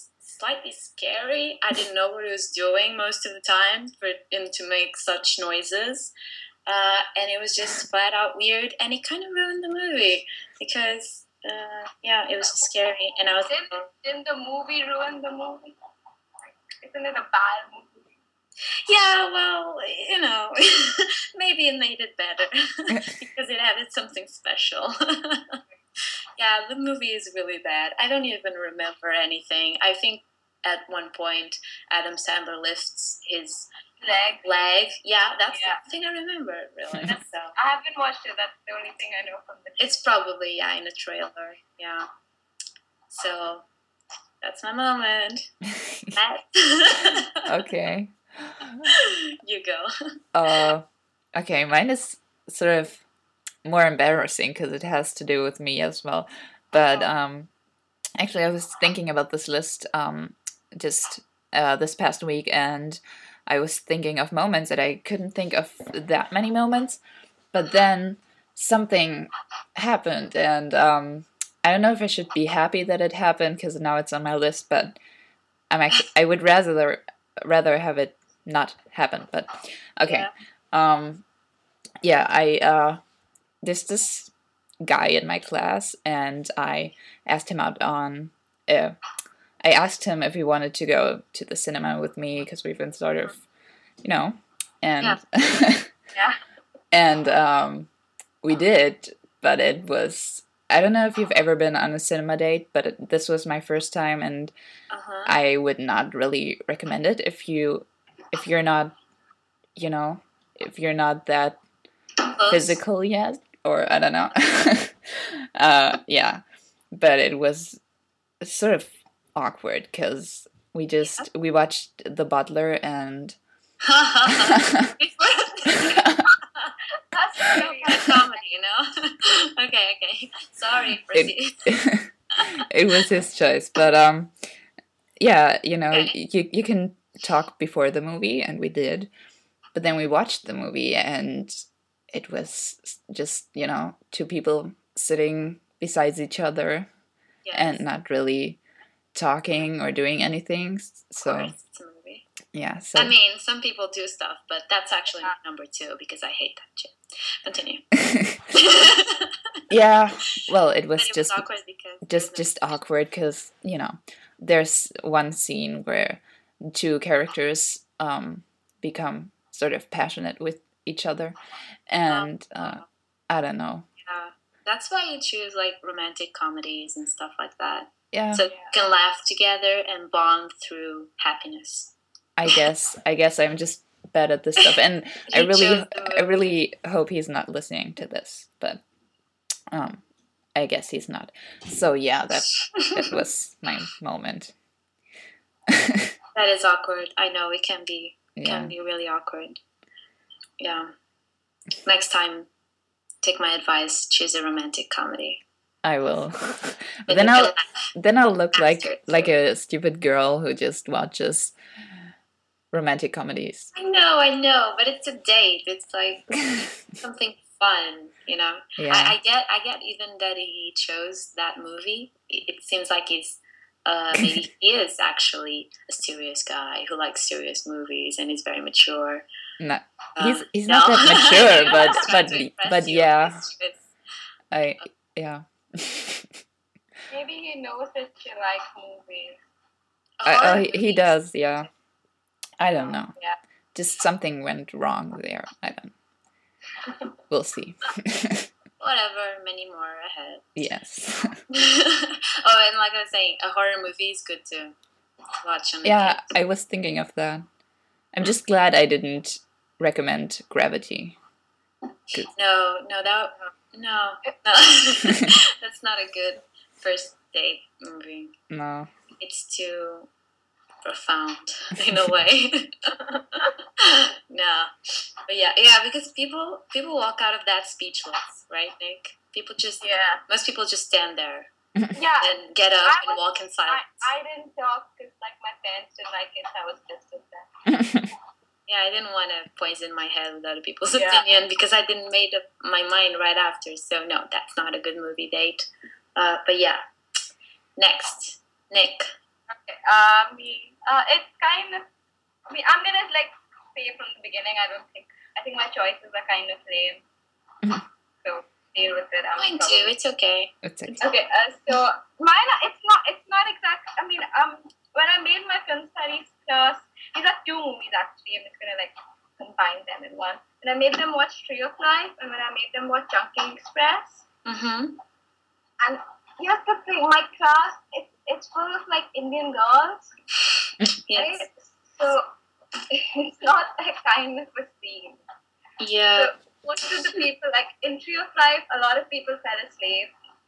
S2: slightly scary. I didn't know what it was doing most of the time for him to make such noises. Uh, and it was just flat out weird, and it kind of ruined the movie because, uh, yeah, it was scary. And I was
S4: Didn't, didn't the movie ruin the movie? Isn't it a bad movie?
S2: yeah, well, you know, maybe it made it better because it added something special. Yeah, the movie is really bad. I don't even remember anything. I think at one point Adam Sandler lifts his
S4: Leg.
S2: leg. Yeah, that's
S4: Yeah.
S2: the thing I remember, really. So
S4: I haven't watched it. That's the only thing I know from the.
S2: it's probably, yeah, in a trailer. Yeah. So that's my moment. Matt.
S3: Okay.
S2: You go.
S3: Uh, okay, mine is sort of more embarrassing because it has to do with me as well. But um, actually, I was thinking about this list um, just uh, this past week, and I was thinking of moments that I couldn't think of that many moments. But then something happened, and um, I don't know if I should be happy that it happened because now it's on my list. But I'm actually I would rather rather have it not happen. But okay, yeah. Um, yeah, I uh, there's this guy in my class, and I asked him out on. Uh, I asked him if he wanted to go to the cinema with me because we've been sort of, you know, and
S4: Yeah. Yeah.
S3: and um, we did, but it was. I don't know if you've ever been on a cinema date, but it, this was my first time, and
S2: Uh-huh.
S3: I would not really recommend it if you if you're not, you know, if you're not that
S2: Close.
S3: physical yet, or I don't know. uh, yeah, but it was sort of awkward because we just we watched The Butler, and
S2: That's real kind of comedy, you know? okay, okay. Sorry, proceed.
S3: it, it was his choice, but um, yeah, you know,
S2: Okay.
S3: you you can talk before the movie, and we did, but then we watched the movie, and it was just, you know, two people sitting besides each other
S2: Yes.
S3: and not really talking or doing anything.
S2: Of
S3: So
S2: course, it's a movie.
S3: yeah, so
S2: I mean, some people do stuff, but that's actually my number two because I hate that shit. Continue.
S3: yeah, well, it was
S2: But it was
S3: just
S2: awkward because
S3: just just awkward because, you know, there's one scene where two characters um become sort of passionate with each other, and uh, I don't know.
S2: Yeah, that's why you choose like romantic comedies and stuff like that.
S3: Yeah,
S2: So you can laugh together and bond through happiness.
S3: I guess I guess I'm just bad at this stuff, and I
S2: You
S3: really
S2: chose the
S3: I really hope he's not listening to this, but um I guess he's not. So yeah, that that was my moment.
S2: That is awkward. I know it can be
S3: Yeah.
S2: can be really awkward. Yeah. Next time, take my advice. Choose a romantic comedy.
S3: I will.
S2: And
S3: then
S2: you
S3: I'll
S2: can laugh
S3: then I'll look like
S2: after.
S3: like a stupid girl who just watches romantic comedies.
S2: I know, I know, but it's a date. It's like something fun, you know.
S3: Yeah.
S2: I, I get, I get even that he chose that movie. It, it seems like he's, uh, maybe he is actually a serious guy who likes serious movies and is very mature.
S3: No,
S2: Uh,
S3: he's he's
S2: no.
S3: not that mature,
S2: You know,
S3: but
S2: I was trying
S3: but
S2: to impress
S3: but
S2: you.
S3: yeah,
S2: It's- it's-
S3: I yeah.
S4: Maybe he knows that you like movies.
S3: I,
S2: horror
S3: oh, he, he
S2: movies.
S3: does, yeah. I don't know.
S4: Yeah.
S3: Just something went wrong there. I don't. We'll see.
S2: Whatever, many more ahead.
S3: Yes.
S2: Oh, and like I was saying, a horror movie is good to watch on the
S3: Yeah,
S2: kids.
S3: I was thinking of that. I'm just glad I didn't recommend Gravity. 'Cause-
S2: No, no, that no, no. That's not a good first date movie.
S3: No.
S2: It's too profound in a way. No, but yeah, yeah, because people people walk out of that speechless, right, Nick? People just
S4: Yeah.
S2: most people just stand there
S4: Yeah.
S2: and get up
S4: I
S2: and
S4: was-
S2: walk in
S4: I,
S2: silence.
S4: I didn't talk because like my parents didn't like it. So I was just with them.
S2: Yeah, I didn't want to poison my head with other people's
S4: Yeah.
S2: opinion because I didn't make up my mind right after. So no, that's not a good movie date. Uh, but yeah, next, Nick.
S4: Okay, uh, me, uh, it's kind of, I mean, I'm gonna like say from the beginning, I don't think, I think my choices are kind of lame. So deal with it. I'm
S2: Mine
S4: probably-
S2: too. It's okay.
S3: It's okay.
S4: Okay, uh, so mine, it's not, it's not exact. I mean, um, when I made my film studies class, these are two movies actually. I'm just gonna like combine them in one. And I made them watch Tree of Life, and when I made them watch Junkie Express.
S2: Mm-hmm.
S4: And here's the thing, my class, it's it's full of like Indian girls,
S2: Yes.
S4: right? So it's not like kind of a scene.
S2: Yeah.
S4: So most of the people, like in Tree of Life, a lot of people fell asleep,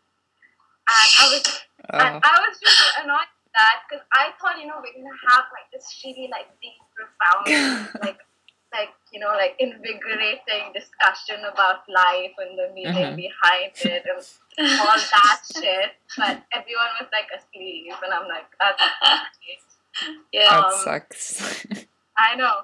S4: and I was and
S3: Oh.
S4: I was really annoyed with that because I thought, you know, we're gonna have like this really like deep, profound, like like you know, like invigorating discussion about life and the meaning
S3: Mhm.
S4: behind it and all that shit. But everyone was like asleep, and I'm like, that's great.
S2: Yeah.
S3: That
S4: um,
S3: sucks.
S4: I know.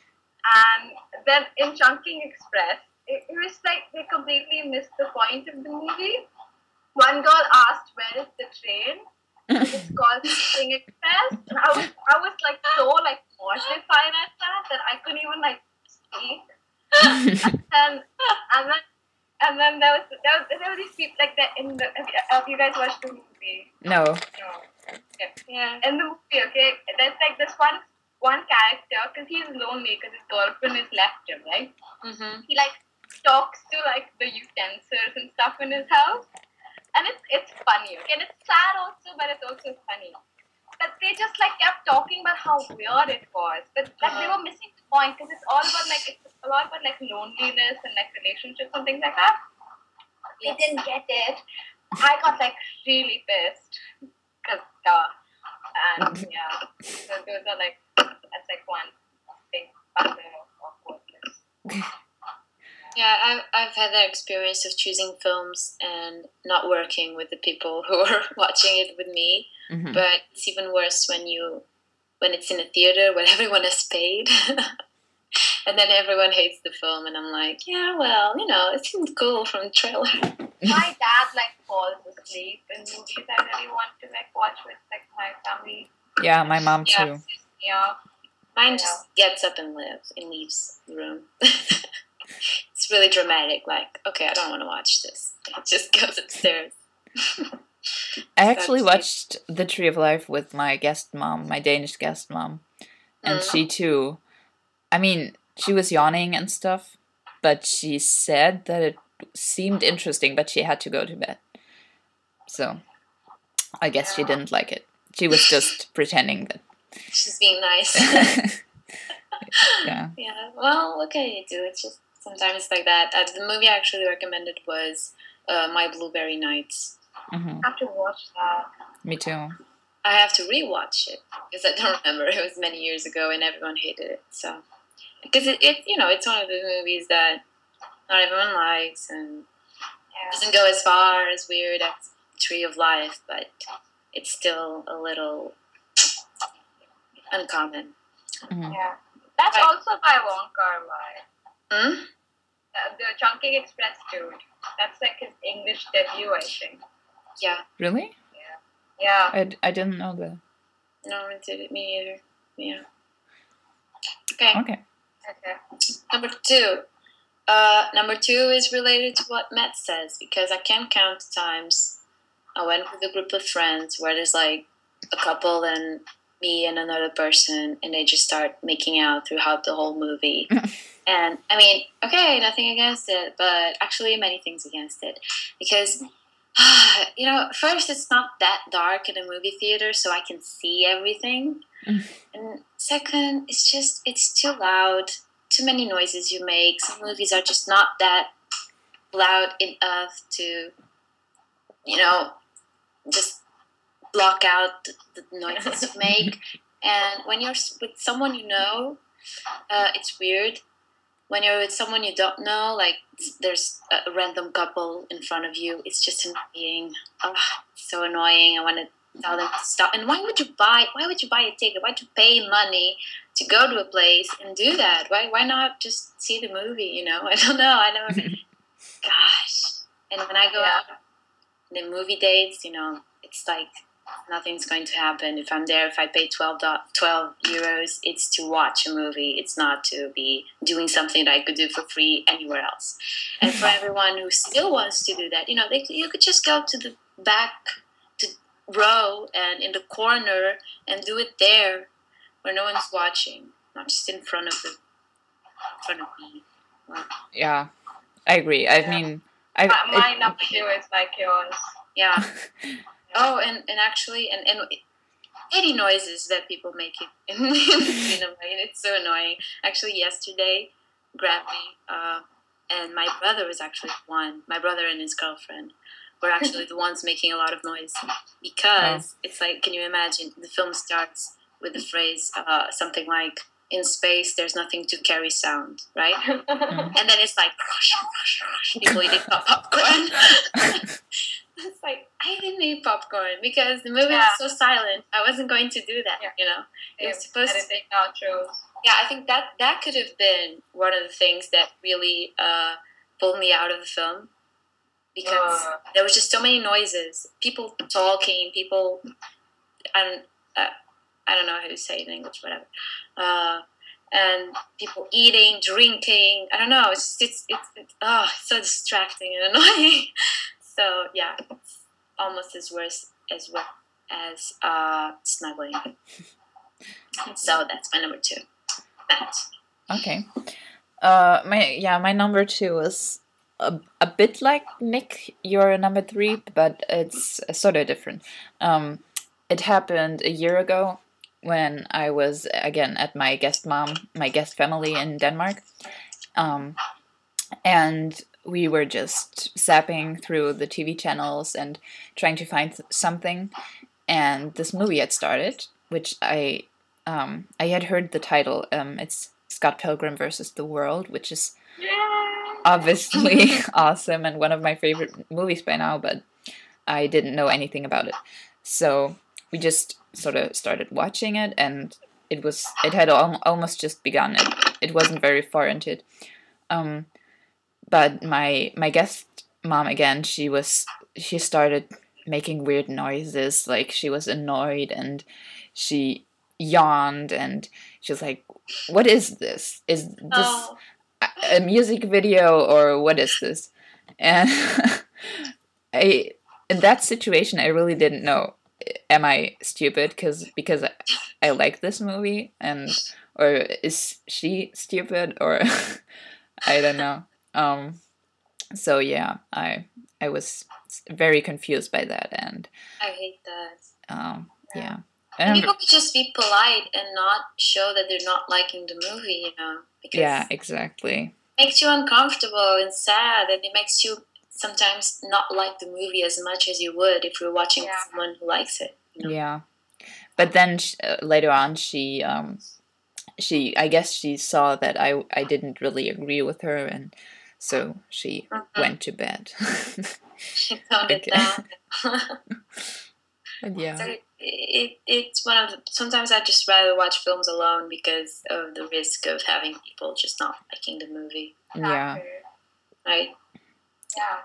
S4: And then in Chunking Express, it, it was like they completely missed the point of the movie. One girl asked, "Where is the train?" It's called Chunking Express. And I was, I was like so like mortified at that that I couldn't even like speak. and then, and then, and then there was there was there were these people like that in the. Have you, have you guys watched the movie?
S3: No.
S4: No. Okay.
S2: Yeah.
S4: In the movie, okay, there's like this one one character because he's lonely because his girlfriend has left him, right?
S2: Mm-hmm.
S4: He like talks to like the utensils and stuff in his house, and it's it's funny, okay, and it's sad also, but it's also funny. But they just like kept talking about how weird it was, but like they were missing the point because it's all about like it's a lot about like loneliness and like relationships and things like that. They didn't get it. I got like really pissed because duh. And yeah, so those are like that's like one big factor of awkwardness.
S2: Yeah, I've, I've had that experience of choosing films and not working with the people who are watching it with me.
S3: Mhm.
S2: But it's even worse when you when it's in a theater when everyone is paid. And then everyone hates the film, and I'm like, yeah, well, you know, it seemed cool from the trailer.
S4: My dad like falls asleep in movies I really want to like watch with like my family.
S3: Yeah, my mom
S2: Yeah.
S3: too.
S4: Yeah.
S2: Mine just gets up and lives and leaves the room. It's really dramatic. Like, okay, I don't want to watch this. It just goes upstairs.
S3: I actually
S2: That's-
S3: watched The Tree of Life with my guest mom, my Danish guest mom. And
S2: Mm.
S3: she too, I mean, she was yawning and stuff, but she said that it seemed interesting, but she had to go to bed. So, I guess she didn't like it. She was just pretending that.
S2: She's being nice.
S3: Yeah.
S2: Yeah. Well, what can you do? It's just sometimes it's like that. Uh, the movie I actually recommended was uh, My Blueberry Nights.
S3: Hmm.
S4: I have to watch that.
S3: Me too.
S2: I have to rewatch it because I don't remember. It was many years ago, and everyone hated it. So because it, it you know, it's one of the movies that not everyone likes, and
S4: Yeah.
S2: doesn't go as far as weird as Tree of Life, but it's still a little uncommon.
S3: Mhm.
S4: Yeah. That's
S2: Right.
S4: also by Wong Kar Wai.
S2: Hmm?
S4: Uh, the Chunking Express dude. That's like his English debut, I think.
S2: Yeah.
S3: Really?
S4: Yeah.
S3: I, I didn't know that.
S2: No, it did me either. Yeah. Okay.
S3: Okay.
S4: Okay.
S2: Number two. Uh, number two is related to what Matt says because I can't count the times I went with a group of friends where there's like a couple and me and another person, and they just start making out throughout the whole movie. And I mean, okay, nothing against it, but actually many things against it because. You know, first, it's not that dark in a movie theater, so I can see everything.
S3: Mm.
S2: And second, it's just, it's too loud. Too many noises you make. Some movies are just not that loud enough to, you know, just block out the, the noises you make. And when you're s- with someone you know, uh, it's weird. When you're with someone you don't know, like there's a random couple in front of you, it's just annoying. Oh, it's so annoying. I want to tell them to stop. And why would you buy? Why would you buy a ticket? Why would you pay money to go to a place and do that? Why? Why not just see the movie? You know, I don't know. I don't. Gosh. And when I go
S4: Yeah.
S2: out, the movie dates, you know, it's like nothing's going to happen. If I'm there, if I pay twelve, twelve euros, it's to watch a movie. It's not to be doing something that I could do for free anywhere else. And for everyone who still wants to do that, you know, they you could just go to the back to row and in the corner and do it there where no one's watching, not just in front of the in front of me. Well,
S3: Yeah, I agree. I mean, I
S4: My, my
S3: it-
S4: number two is like yours.
S2: yeah. Oh, and, and actually, and, and any noises that people make it in, in the cinema, and it's so annoying. Actually, yesterday, Gravity, uh, and my brother was actually one. My brother and his girlfriend were actually the ones making a lot of noise because it's like, can you imagine? The film starts with the phrase uh, something like, "In space, there's nothing to carry sound," right? And then it's like, rush, rush, rush, people eating pop- popcorn. It's like, I didn't eat popcorn because the movie
S4: Yeah.
S2: was so silent. I wasn't going to do that,
S4: Yeah.
S2: you know? It was supposed to.
S4: Editing outros.
S2: Yeah, I think that that could have been one of the things that really uh, pulled me out of the film because
S4: Uh.
S2: there was just so many noises, people talking, people, and uh, I don't know how to say it in English, whatever, uh, and people eating, drinking. I don't know. It's it's it's, it's oh, it's so distracting and annoying. So yeah, it's almost as worse as well as uh, snuggling. So that's my number two. Matt.
S3: Okay. Uh, my yeah, my number two is a, a bit like Nick, your number three, but it's sort of different. Um, it happened a year ago when I was again at my guest mom, my guest family in Denmark, um, and we were just zapping through the T V channels and trying to find th- something, and this movie had started, which I um, I had heard the title. Um, it's Scott Pilgrim versus the World, which is obviously awesome and one of my favorite movies by now, but I didn't know anything about it. So we just sort of started watching it, and it was it had al- almost just begun. It, it wasn't very far into it. Um, but my my guest mom again, she was she started making weird noises, like she was annoyed and she yawned and she was like, "What is this? Is this
S2: Oh.
S3: a, a music video or what is this?" And I in that situation I really didn't know, am I stupid because because I, I like this movie, and or is she stupid, or I don't know. Um, so yeah, I I was very confused by that, and
S2: I hate that.
S3: um, yeah.
S2: And
S3: And
S2: people could just be polite and not show that they're not liking the movie, you know, because
S3: yeah, exactly.
S2: it makes you uncomfortable and sad, and it makes you sometimes not like the movie as much as you would if you're watching
S4: Yeah.
S2: someone who likes it. You know?
S3: Yeah, but then sh- uh, later on, she um, she I guess she saw that I I didn't really agree with her, and so she
S2: Mhm.
S3: went to bed.
S2: She toned it
S3: Okay.
S2: down.
S3: But yeah.
S2: So it, it, it's one of the, sometimes I just rather watch films alone because of the risk of having people just not liking the movie,
S3: Yeah.
S2: right?
S4: Yeah.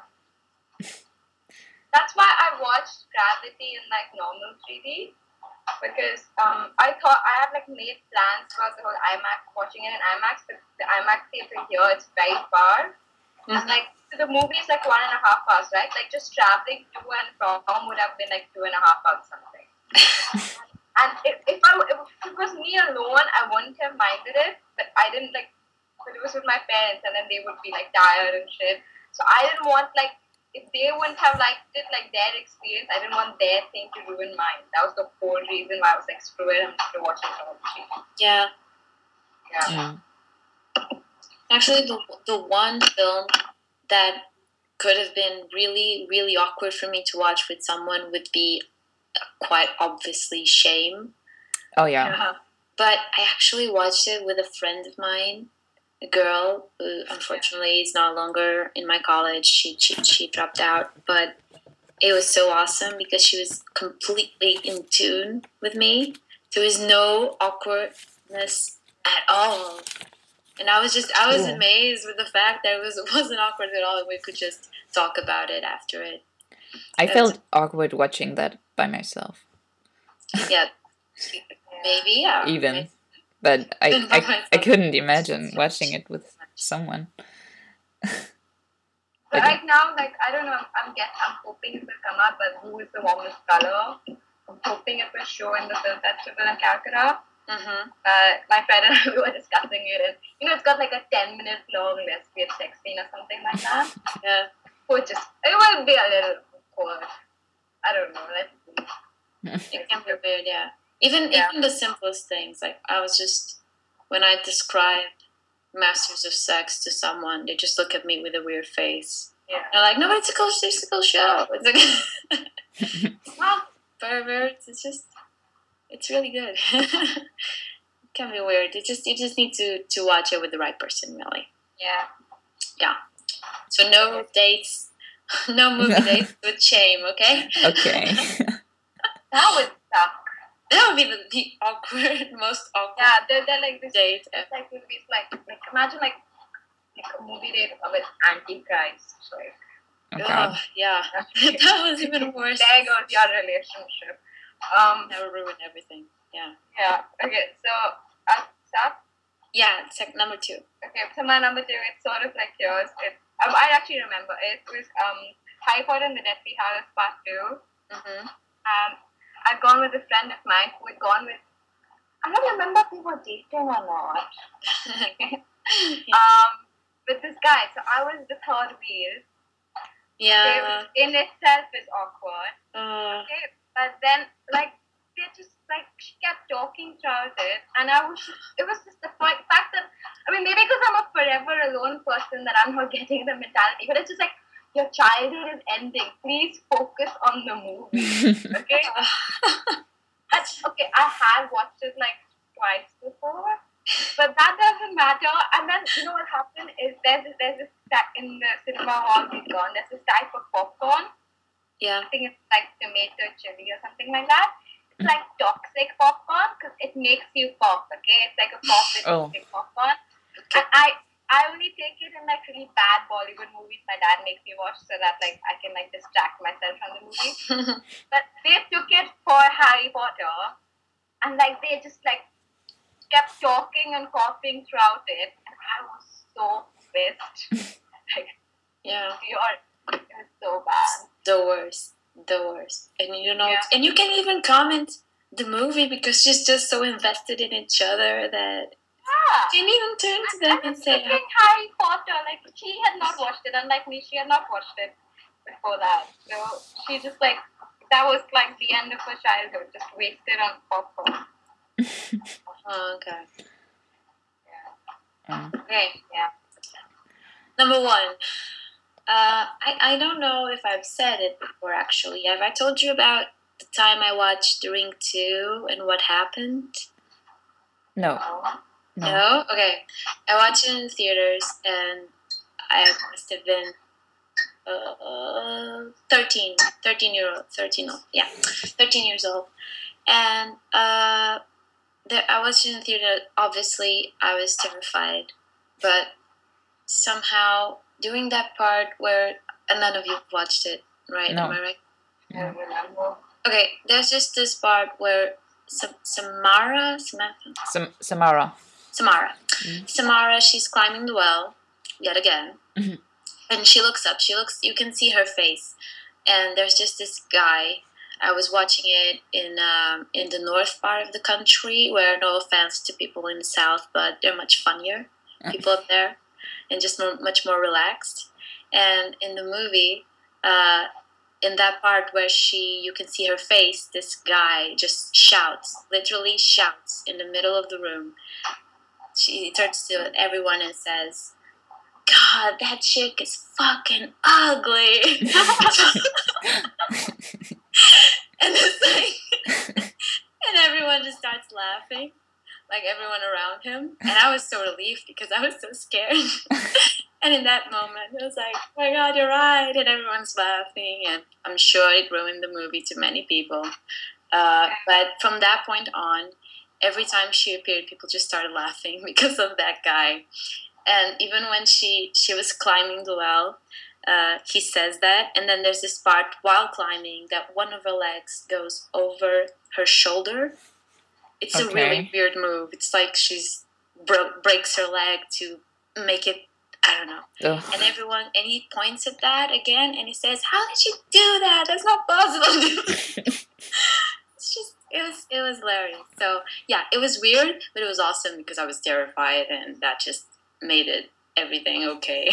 S4: That's why I watched Gravity in like normal three D because um I thought I had like made plans about the whole IMAX, watching it in IMAX, but the IMAX theater here it's very far. And like so the movie is like one and a half hours, right? Like just traveling to and from would have been like two and a half hours something. And if, if I if it was me alone, I wouldn't have minded it. But I didn't like. But it was with my parents, and then they would be like tired and shit. So I didn't want like if they wouldn't have liked it like their experience, I didn't want their thing to ruin mine. That was the whole reason why I was like screw it, I'm just gonna watch it on the T V.
S2: Yeah.
S4: Yeah.
S3: Mm.
S2: Actually, the the one film that could have been really, really awkward for me to watch with someone would be quite obviously Shame.
S3: Oh yeah.
S4: Yeah.
S2: But I actually watched it with a friend of mine, a girl who unfortunately is no longer in my college. She, she, she dropped out. But it was so awesome because she was completely in tune with me. There was no awkwardness at all. And I was just, I was
S3: Cool.
S2: amazed with the fact that it, was, it wasn't awkward at all. We could just talk about it after it.
S3: I
S2: That's-
S3: felt awkward watching that by myself.
S2: Yeah, maybe, yeah.
S3: even. But I,
S2: Even by
S3: I, I
S2: myself.
S3: couldn't imagine watching it with someone.
S4: But right now, like, I don't know, I'm, I'm, guess, I'm hoping it will come up, but Who is the Warmest Color? I'm hoping it will show in the film festival in Calcutta.
S2: Mm-hmm.
S4: Uh, my friend and I, we were discussing it, and, you know, it's got like a ten minute long lesbian sex scene or something like that.
S2: Yeah.
S4: Which is, it will be a little awkward. I don't know, let's see.
S2: It can be weird, yeah. Even
S4: Yeah.
S2: even the simplest things, like I was just when I describe Masters of Sex to someone, they just look at me with a weird face.
S4: Yeah.
S2: They're like, "No, it's a cool, it's a cool show." It's like, it's not perverts. It's just, it's really good. It can be weird. You just you just need to to watch it with the right person, really.
S4: Yeah.
S2: Yeah. So no dates, no movie dates with shame. Okay.
S3: Okay.
S4: That would suck.
S2: That would be the, the awkward, most awkward
S4: Yeah, they're, they're like this.
S2: date.
S4: It's like movies like like imagine like like a movie date with Antichrist. Like,
S3: Oh God.
S2: Oh, yeah. That was even worse.
S4: there goes your relationship. Um.
S2: That would ruin everything. Yeah.
S4: Yeah. Okay. So I'll start.
S2: Yeah. It's like number two.
S4: Okay. So my number two, it's sort of like yours. It um, I actually remember it was um Harry Potter and the Deathly Hallows Part Two.
S2: Mm-hmm.
S4: Um, I'd gone with a friend of mine who had gone with. I don't remember if we were dating or not. Um, with this guy. So I was the third wheel.
S2: Yeah.
S4: Which in itself is awkward.
S2: Uh,
S4: Okay, but then like they just like she kept talking throughout it, and I was just, it was just the fact fact that I mean maybe because I'm a forever alone person that I'm not getting the mentality, but it's just like your childhood is ending. Please focus on the movie, okay? And, okay, I have watched it like twice before, but that doesn't matter. And then you know what happened is there's this, there's this type in the cinema hall we've gone. There's this type of popcorn.
S2: yeah.
S4: I think it's like tomato chili or something like that. It's like toxic popcorn because it makes you pop. Okay, it's like a pop with
S3: Oh.
S4: toxic popcorn. And I I only take it in like really bad Bollywood movies. My dad makes me watch so that like I can like distract myself from the movie. But they took it for Harry Potter, and like they just like kept talking and coughing throughout it, and I was so pissed. Like,
S2: Yeah.
S4: you're, it was so bad.
S2: The worst. The worst. And you know,
S4: Yeah.
S2: and you can even comment the movie because she's just so invested in each other that
S4: Yeah.
S2: you can even turn to them and say,
S4: Freaking Harry Potter, like she had not watched it, unlike me, she had not watched it before that. So she just like that was like the end of her childhood, just wasted on popcorn.
S2: oh, okay.
S3: Mm.
S2: Okay.
S4: Yeah.
S2: Number one. Uh, I, I don't know if I've said it before, actually. Have I told you about the time I watched The Ring two and what happened?
S3: No.
S4: Oh.
S3: No.
S2: No? Okay. I watched it in theaters and I must have been uh, thirteen. thirteen year old. thirteen, yeah. thirteen years old. And uh, there, I watched it in theater. Obviously, I was terrified. But somehow, during that part where, and none of you watched it, right?
S3: No.
S2: Am I right?
S4: I don't remember.
S2: Okay, there's just this part where Sam- Samara, Samantha,
S3: Sam- Samara.
S2: Samara, Samara, she's climbing the well yet again,
S3: Mhm.
S2: and she looks up. She looks. You can see her face, and there's just this guy. I was watching it in um, in the north part of the country, where no offense to people in the south, but they're much funnier people up there, and just more, much more relaxed. And in the movie, uh, in that part where she, you can see her face, this guy just shouts, literally shouts in the middle of the room. She turns to everyone and says, "God, that chick is fucking ugly." And it's like, and everyone just starts laughing, like everyone around him. And I was so relieved because I was so scared. And in that moment, I was like, "Oh my God, you're right!" And everyone's laughing, and I'm sure it ruined the movie to many people. Uh, but from that point on, every time she appeared, people just started laughing because of that guy. And even when she she was climbing the well, uh, he says that, and then there's this part while climbing that one of her legs goes over her shoulder. It's a
S3: Okay.
S2: really weird move. It's like she's bro- breaks her leg to make it, I don't know.
S3: Ugh.
S2: And everyone, and he points at that again, and he says, "How did you do that? That's not possible." It's just, it was, it was hilarious. So yeah, it was weird, but it was awesome because I was terrified, and that just made it everything okay.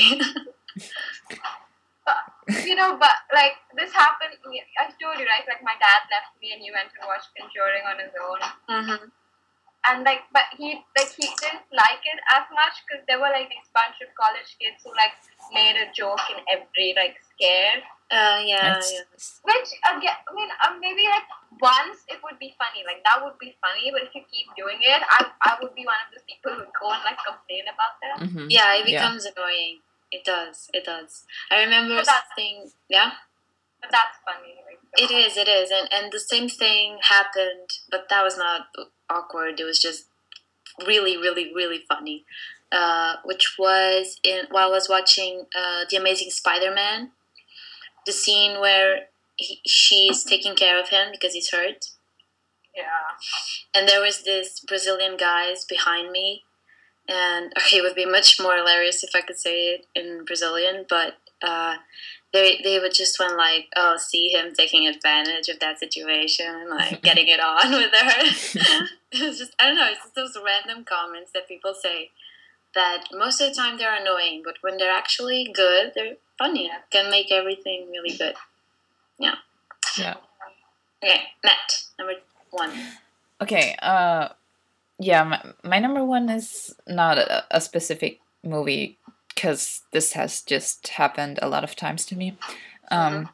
S4: But, you know, but like this happened. I told you, right? Like my dad left me, and he went and watched Conjuring on his own.
S2: Mm-hmm.
S4: And like, but he like he didn't like it as much because there were like these bunch of college kids who like made a joke in every like scare.
S2: Uh, yeah,
S3: That's-
S2: yeah.
S4: Which again, I mean, um, maybe like once it would be funny, like that would be funny. But if you keep doing it, I I would be one of those people who would go and like complain about them.
S3: Mhm.
S2: Yeah, it
S3: Yeah.
S2: becomes annoying. It does. It does. I remember
S4: But that's-
S2: something. Yeah,
S4: But that's funny. Like,
S2: it is. It is. And and the same thing happened, but that was not awkward. It was just really, really, really funny. Uh, which was in while I was watching uh, The Amazing Spider-Man, the scene where he, she's taking care of him because he's hurt,
S4: Yeah.
S2: and there was this Brazilian guys behind me, and okay, it would be much more hilarious if I could say it in Brazilian, but uh, they they would just went like, oh, see him taking advantage of that situation, like getting it on with her. It was just, I don't know, it's just those random comments that people say that most of the time they're annoying, but when they're actually good, they're funny. Can make everything really good. Yeah.
S3: Yeah.
S2: Okay, Matt, number one.
S3: Okay, uh, yeah, my, my number one is not a, a specific movie because this has just happened a lot of times to me. Um,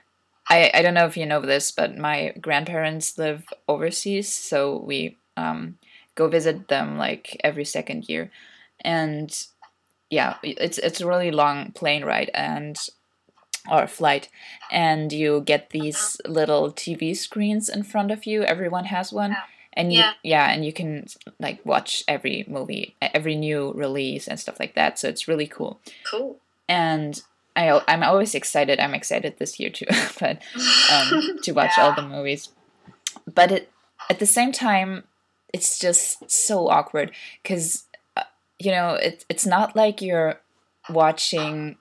S3: I, I don't know if you know this, but my grandparents live overseas, so we um, go visit them like every second year. And yeah, it's it's a really long plane ride and or flight, and you get these little T V screens in front of you. Everyone has one, and you
S2: Yeah.
S3: yeah, and you can like watch every movie, every new release and stuff like that. So it's really cool.
S2: Cool.
S3: And I al- I'm always excited. I'm excited this year too, but um, to watch all the movies. But it, at the same time, it's just so awkward because uh, you know it, it's not like you're watching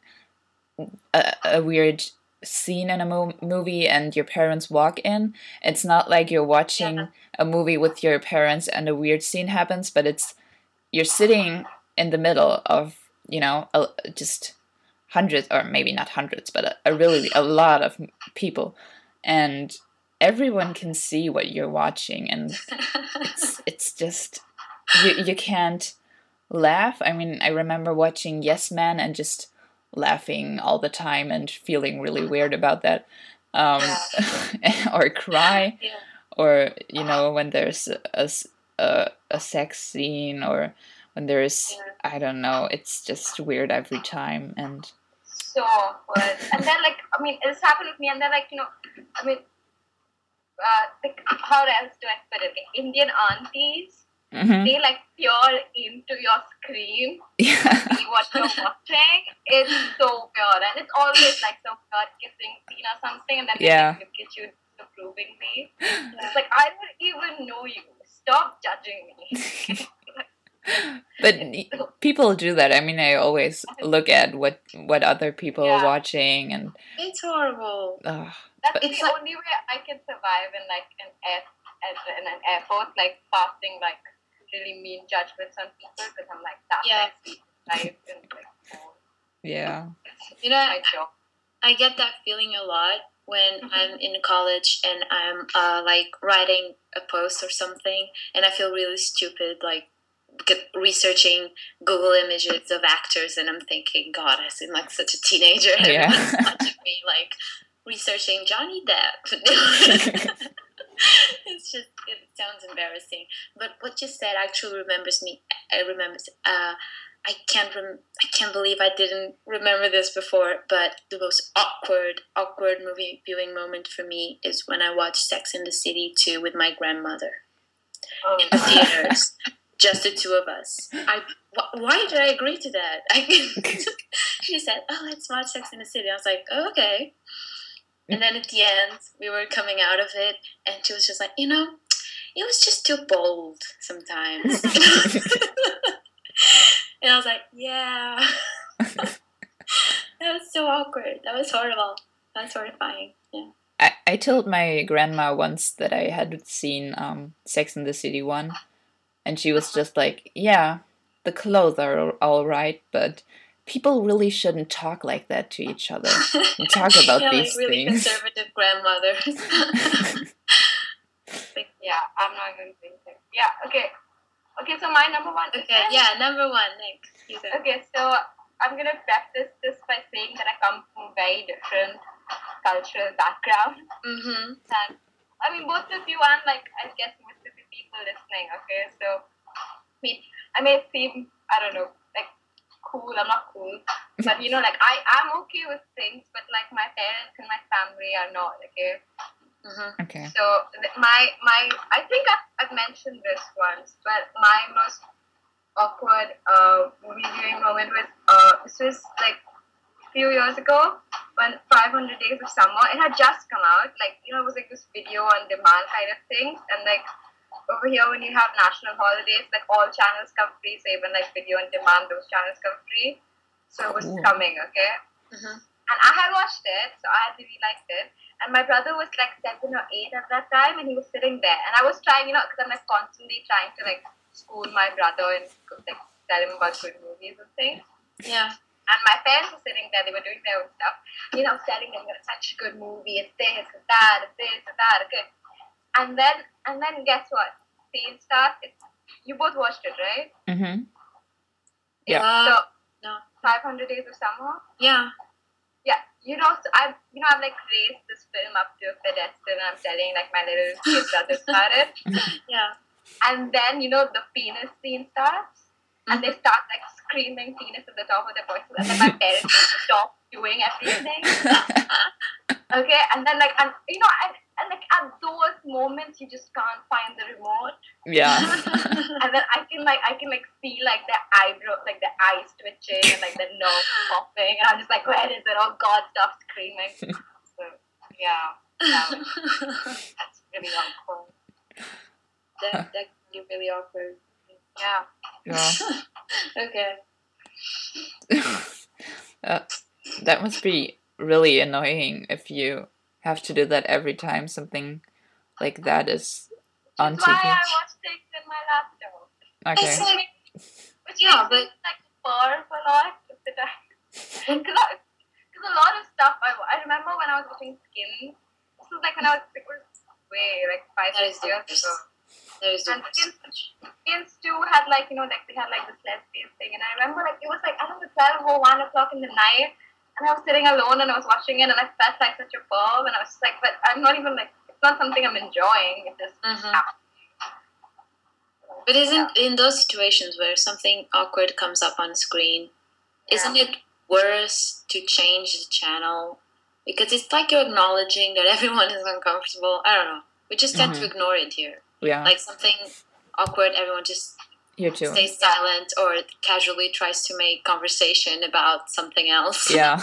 S3: a, a weird scene in a mo- movie and your parents walk in. It's not like you're watching
S2: Yeah.
S3: a movie with your parents and a weird scene happens, but it's you're sitting in the middle of, you know, a, just hundreds, or maybe not hundreds, but a, a really a lot of people, and everyone can see what you're watching, and it's it's just you you can't laugh. I mean, I remember watching Yes Man and just laughing all the time and feeling really weird about that, um, or cry,
S2: Yeah.
S3: or you know when there's a, s- a, a sex scene, or when there's I don't know, it's just weird every time. And
S4: So awkward. And then like, I mean, this happened with me, and then like, you know, I mean, uh, like, how else do I put it? Like, Indian aunties,
S3: Mhm.
S4: they like peer into your screen,
S3: Yeah.
S4: see what you're watching. It's so weird, and it's always like some weird kissing scene or something, and then
S3: Yeah.
S4: they look at you disapprovingly. It's like, I don't even know you. Stop judging me.
S3: But y- people do that. I mean, I always look at what what other people are
S4: Yeah.
S3: watching, and
S2: It's horrible.
S3: uh,
S4: That's
S3: But-
S4: the
S2: It's like-
S4: only way I can survive in like an air, at, in an airport, like passing like really mean judgments on people, because I'm like, that's
S2: Yeah.
S4: my sweet life, and like, oh,
S3: yeah,
S2: You know,
S4: my job.
S2: I get that feeling a lot when I'm in college and I'm uh, like writing a post or something, and I feel really stupid, like g- researching Google images of actors, and I'm thinking, God, I seem like such a teenager.
S3: Yeah.
S2: Everyone's watching me, like researching Johnny Depp. It's just, it sounds embarrassing. But what you said actually remembers me. I remember. Uh, I can't rem- I can't believe I didn't remember this before, but the most awkward, awkward movie viewing moment for me is when I watched Sex in the City two with my grandmother
S4: Oh,
S2: in the theaters, just the two of us. I wh- why did I agree to that? I, she said, "Oh, let's watch Sex in the City." I was like, oh, "Okay." And then at the end, we were coming out of it, and she was just like, "You know, it was just too bold sometimes." And I was like, "Yeah." That was so awkward. That was horrible. That was horrifying. Yeah.
S3: I, I told my grandma once that I had seen um, Sex in the City one, and she was just like, "Yeah, the clothes are all right, but people really shouldn't talk like that to each other and talk about
S2: yeah,
S3: these
S2: like really
S3: things."
S2: conservative grandmothers.
S4: Yeah, I'm not going to say it. Yeah, okay. Okay, so my number one.
S2: Okay,
S4: is-
S2: yeah, number one, Nick. You go.
S4: Okay, so I'm going to preface this by saying that I come from a very different cultural background.
S2: Mm-hmm.
S4: And I mean, both of you and, like, I guess most of the people listening, okay? So, I mean, I may seem, I don't know, like, cool. I'm not cool. But, you know, like, I, I'm okay with things, but, like, my parents and my family are not, okay?
S2: Mm-hmm.
S3: Okay.
S4: So, th- my, my, I think I've, I've mentioned this once, but my most awkward uh, movie viewing moment was, uh, this was, like, a few years ago when five hundred Days of Summer, it had just come out. Like, you know, it was like this video on demand kind of things. And, like, over here when you have national holidays, like, all channels come free. So even, like, video on demand, those channels come free. So it was
S3: Cool.
S4: coming, okay?
S2: Mm-hmm.
S4: And I had watched it, so I really liked it. And my brother was like seven or eight at that time, and he was sitting there. And I was trying, you know, because I'm like constantly trying to like school my brother and like tell him about good movies and things.
S2: Yeah.
S4: And my parents were sitting there, they were doing their own stuff. You know, telling them it's such a good movie, it's this, it's that, it's this, it's that, okay. And then, and then guess what? Scene starts. It's, you both watched it, right?
S3: Mm-hmm. Yeah.
S2: Uh,
S4: So,
S2: no.
S4: five hundred Days of Summer.
S2: Yeah.
S4: Yeah, you know, so I've, you know, I've like raised this film up to a pedestal, and I'm telling like my little kid brothers about it.
S2: Yeah.
S4: And then, you know, the penis scene starts, and they start like screaming penis at the top of their voices, and then my parents stop doing everything. Okay, and then like, and you know, and, and like at those moments, you just can't find the remote.
S3: Yeah.
S4: And then I can like I can like see like the eyebrow, like the eyes twitching and like the nose popping, and I'm just like, where is it? Oh God, stop screaming! So yeah, yeah, that's really awkward.
S2: that that can be really awkward.
S4: Yeah.
S3: Yeah.
S2: Okay.
S3: Uh, that must be really annoying if you have to do that every time something like that is on
S4: That's
S3: T V.
S4: why I watch things in my laptop.
S3: Okay.
S2: It's like,
S4: Which
S2: Yeah,
S4: makes
S2: but-
S4: me like purr a lot of the time. Because a lot of stuff I, I remember when I was watching Skins. This was like when I was it was way like five
S2: that is
S4: six
S2: the
S4: years
S2: worst.
S4: ago.
S2: That is the
S4: And
S2: worst.
S4: Skins, Skins too had like you know like they had like this lesbian thing, and I remember like it was like I don't know twelve or one o'clock in the night, and I was sitting alone and I was watching it, and I felt like such a perv, and I was just like, but I'm not even like it's not something I'm enjoying. It's just
S2: Mhm.
S4: happening.
S2: But isn't in those situations where something awkward comes up on screen, isn't it worse to change the channel? Because it's like you're acknowledging that everyone is uncomfortable. I don't know. We just tend to
S3: Mhm.
S2: ignore it here.
S3: Yeah.
S2: Like something awkward, everyone just
S3: You too.
S2: stays silent or casually tries to make conversation about something else.
S3: Yeah.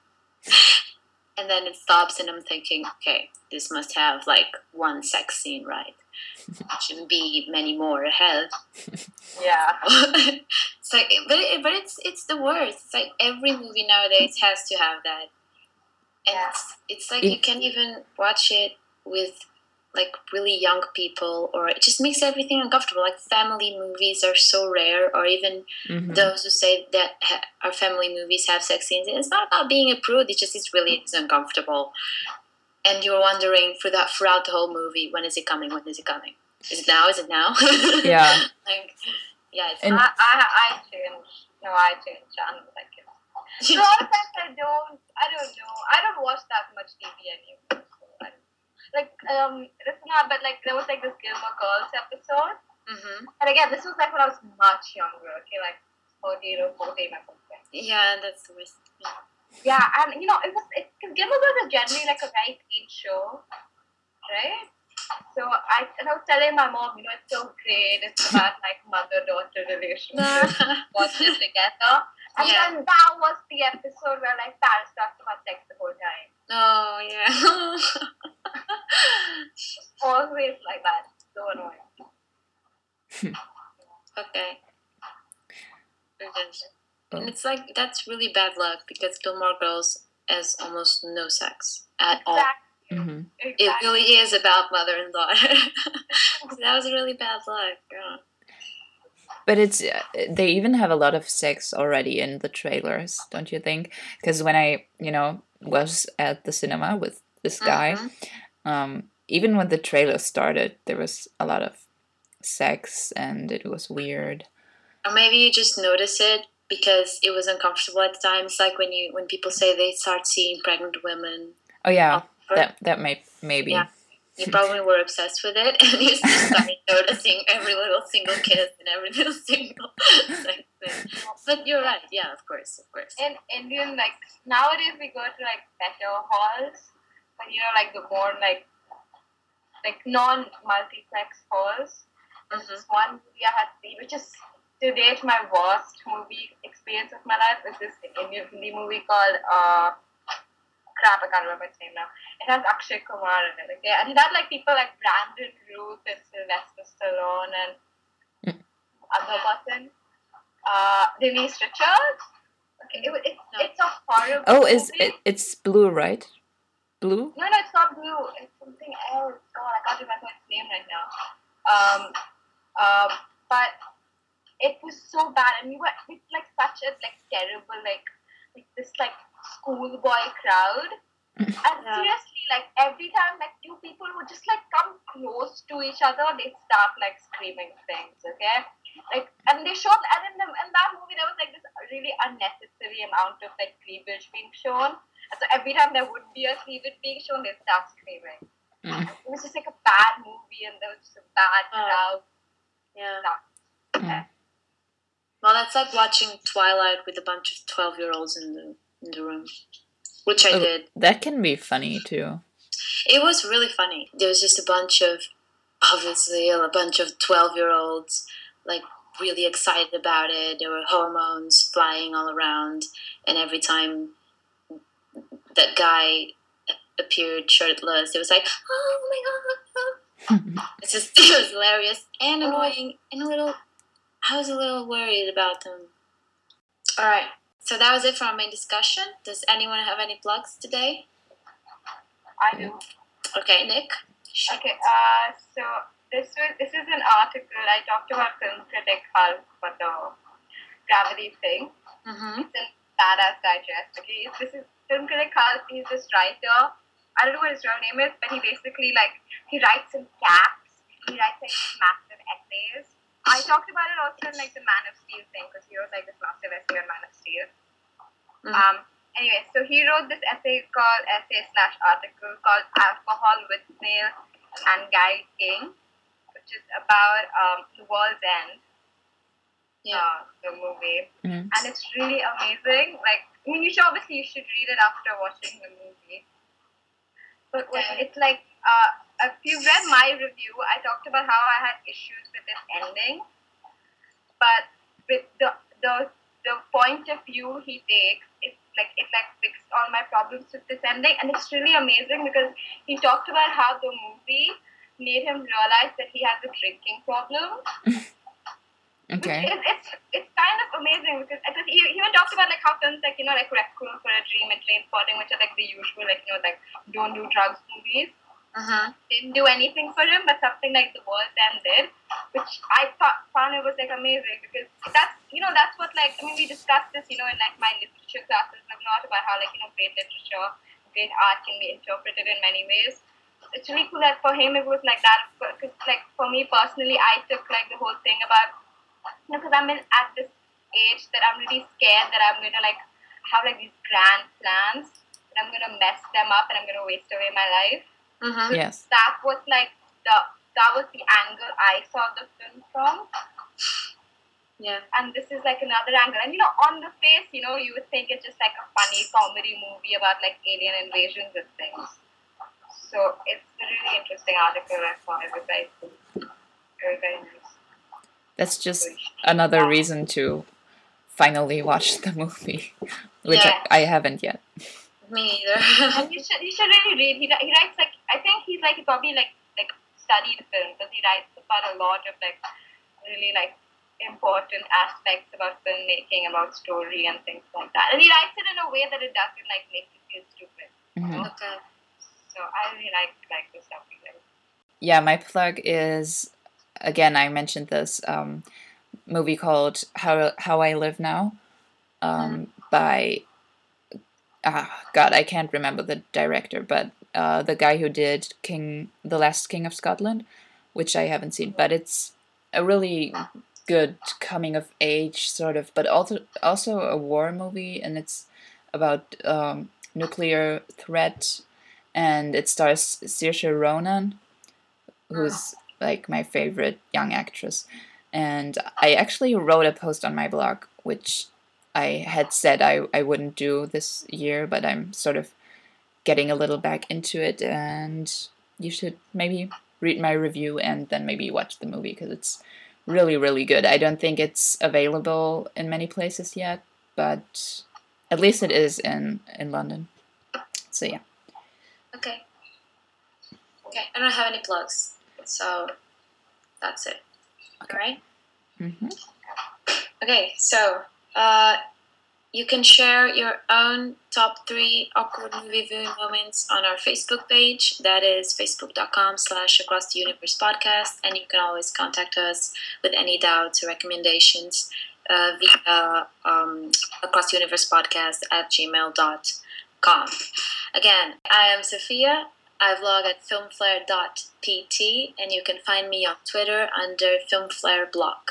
S2: And then it stops, and I'm thinking, okay, this must have like one sex scene, right? Shouldn't be many more ahead.
S4: Yeah.
S2: It's like, but it, but it's it's the worst. It's like every movie nowadays has to have that, and
S4: Yeah.
S2: it's it's like you
S3: It-
S2: can't even watch it with like really young people, or it just makes everything uncomfortable. Like family movies are so rare, or even
S3: Mhm.
S2: those who say that ha- our family movies have sex scenes. It's not about being a prude. It's just it's really it's uncomfortable, and you're wondering for that throughout the whole movie, when is it coming? When is it coming? Is it now? Is it now?
S3: Yeah.
S2: Like, yeah, it's
S3: And-
S4: I, I, I change. No, I change channels. Like it. So a lot of times I don't. I don't know. I don't watch that much T V anymore. So I, like um, it's not. But like there was like this Gilmore Girls episode,
S2: hmm
S4: and again, this was like when I was much younger. Okay, like thirteen or fourteen or something.
S2: Yeah, that's the worst. Yeah.
S4: Yeah, and you know, it was it because Gilmore Girls is generally like a very clean show, right? So I and I was telling my mom, you know, it's so great. It's about like mother-daughter relationship. Watch it together. And
S2: Yeah.
S4: then that was the episode where like Paris talked about sex the whole time.
S2: Oh, yeah.
S4: Always like that. So annoying.
S2: Okay. And it's like, that's really bad luck because Gilmore Girls has almost no sex at all.
S4: Exactly.
S3: Mm-hmm.
S2: It
S4: Exactly.
S2: really is about mother and daughter. So that was really bad luck. Yeah.
S3: But it's uh, they even have a lot of sex already in the trailers, don't you think? Because when I, you know, was at the cinema with this guy,
S2: Mhm.
S3: um, even when the trailer started, there was a lot of sex and it was weird.
S2: Or maybe you just notice it because it was uncomfortable at the time. It's like when you when people say they start seeing pregnant women.
S3: Oh yeah,
S2: Oh,
S3: that that may maybe.
S2: Yeah. You probably were obsessed with it, and you just started noticing every little single kiss and every little single sex thing. But you're right, yeah, of course, of course.
S4: In Indian, like nowadays we go to like better halls, but you know, like the more like like non-multiplex halls. There's
S2: Mhm.
S4: this one movie I had seen, which is to date my worst movie experience of my life. Is this Indian Hindi movie called uh, crap, I can't remember its name now. It has Akshay Kumar in it, okay? And it had like people like Brandon Routh and Sylvester Stallone and other person. Uh, Denise Richards. Okay, it, it,
S2: No.
S4: it's a horrible
S3: Oh, is
S4: movie.
S3: it? It's blue, right? Blue.
S4: No, no, it's not blue. It's something else. God, I can't remember its name right now. Um, um, but it was so bad, and we were with like such a like terrible like like this like schoolboy crowd. And
S2: Yeah.
S4: seriously, like every time like two people would just like come close to each other, they start like screaming things, okay? Like, and they showed, and in, the, in that movie there was like this really unnecessary amount of like cleavage being shown. And so every time there would be a cleavage being shown, they start screaming.
S3: Mm.
S4: It was just like a bad movie, and there was just a bad
S2: Oh.
S4: crowd.
S2: Yeah.
S3: Mm.
S2: Well, that's like watching Twilight with a bunch of twelve-year-olds in the in the room, which I
S3: Oh,
S2: did.
S3: that can be funny too.
S2: It was really funny. There was just a bunch of, obviously, a bunch of twelve-year-olds, like, really excited about it. There were hormones flying all around, and every time that guy a- appeared shirtless, it was like, oh my god! It's just, it was hilarious and annoying and a little, I was a little worried about them. Alright, so that was it for our main discussion. Does anyone have any plugs today?
S4: I do.
S2: Okay, Nick?
S4: Okay, uh, so this was this is an article I talked about film critic Hulk for the gravity thing.
S2: Mm-hmm.
S4: It's in Badass Digest. Okay, this is film critic Hulk. He's this writer. I don't know what his real name is, but he basically like he writes in caps. He writes like massive essays. I talked about it also in like the Man of Steel thing because he wrote like this massive essay on Man of Steel.
S2: Mhm.
S4: Um. Anyway, so he wrote this essay called essay slash article called Alcohol with Snail and Guy King, which is about um, The World's End,
S2: Yeah.
S4: uh, the movie,
S3: Mm.
S4: and it's really amazing. Like, I mean, you should obviously you should read it after watching the movie. But when
S2: Okay.
S4: it's like, uh, if you read my review, I talked about how I had issues with its ending, but with the the the point of view he takes, it's like it like fixed all my problems with this ending, and it's really amazing because he talked about how the movie made him realize that he has a drinking problem.
S3: Okay.
S4: Which is, it's it's kind of amazing because because he, he even talked about like how films like you know like Requiem for a Dream and Trainspotting, which are like the usual like you know like don't do drugs movies,
S2: Uh-huh.
S4: didn't do anything for him, but something like The World's End did, which I thought found it was like amazing because that's you know that's what like I mean we discussed this you know in like my literature classes like a lot about how like you know great literature, great art can be interpreted in many ways. It's really cool that for him it was like that because like for me personally I took like the whole thing about you know because I'm in, at this age that I'm really scared that I'm gonna like have like these grand plans and I'm gonna mess them up and I'm gonna waste away my life.
S2: Mm-hmm.
S3: Yes.
S4: That was like the that was the angle I saw the film from,
S2: Yeah.
S4: and this is like another angle. And you know, on the face, you know, you would think it's just like a funny comedy movie about like alien invasions and things. So it's a really interesting article I saw. It was very, very, very nice.
S3: That's just another reason to finally watch the movie, which
S4: Yeah.
S3: I, I haven't yet.
S2: Me neither.
S4: And you should you should really read. He, he writes like I think he's like he probably like like studied film because he writes about a lot of like really like important aspects about filmmaking, about story and things like that. And he writes it in a way that it doesn't like make you feel stupid.
S3: Mhm.
S2: Okay.
S4: So I really like like the stuff he writes.
S3: Yeah, my plug is, again, I mentioned this um, movie called How How I Live Now um, by, ah, God, I can't remember the director, but uh, the guy who did King, The Last King of Scotland, which I haven't seen, but it's a really good coming of age sort of, but also also a war movie, and it's about um, nuclear threat, and it stars Saoirse Ronan, who's like my favorite young actress. And I actually wrote a post on my blog, which I had said I, I wouldn't do this year, but I'm sort of getting a little back into it, and you should maybe read my review and then maybe watch the movie, because it's really, really good. I don't think it's available in many places yet, but at least it is in, in London. So yeah.
S2: Okay. Okay. I don't have any plugs, so that's it. All right.
S3: Mm-hmm.
S2: Okay. So, uh, you can share your own top three awkward movie viewing moments on our Facebook page. That is facebook.com slash across the universe podcast. And you can always contact us with any doubts or recommendations uh, via um, across the universe podcast at gmail dot com. Again, I am Sophia. I vlog at filmflare dot p t, and you can find me on Twitter under filmflareblog.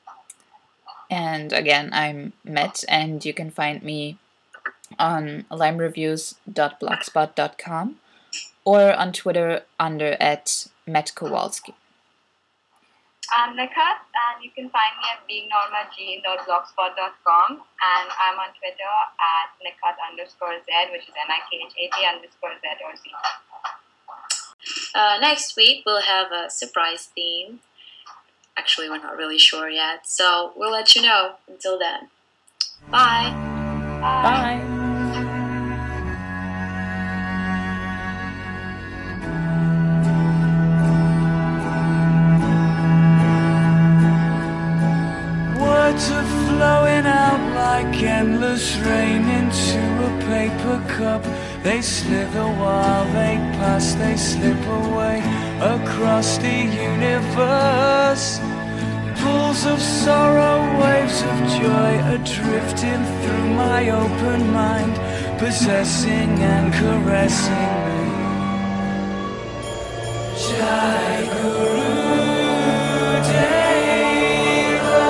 S3: And again, I'm Matt, and you can find me on lime reviews dot blogspot dot com or on Twitter under at Matt Kowalski.
S4: I'm Nikat, and you can find me at being norma g dot blogspot dot com, and I'm on Twitter at Nikat underscore Z, which is N I K H A T underscore Z or Z.
S2: Uh, next week, we'll have a surprise theme. Actually, we're not really sure yet, so we'll let you know. Until then, bye.
S3: Bye.
S12: Words are flowing out like endless rain into a paper cup. They slither while they pass, they slip away across the universe. Pools of sorrow, waves of joy are drifting through my open mind, possessing and caressing me. Jai Guru Deva.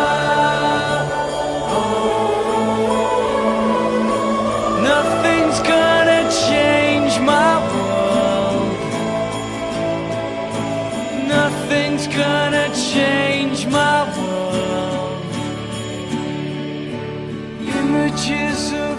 S12: Oh, nothing's gonna change my world. Nothing's gonna change my world. Images of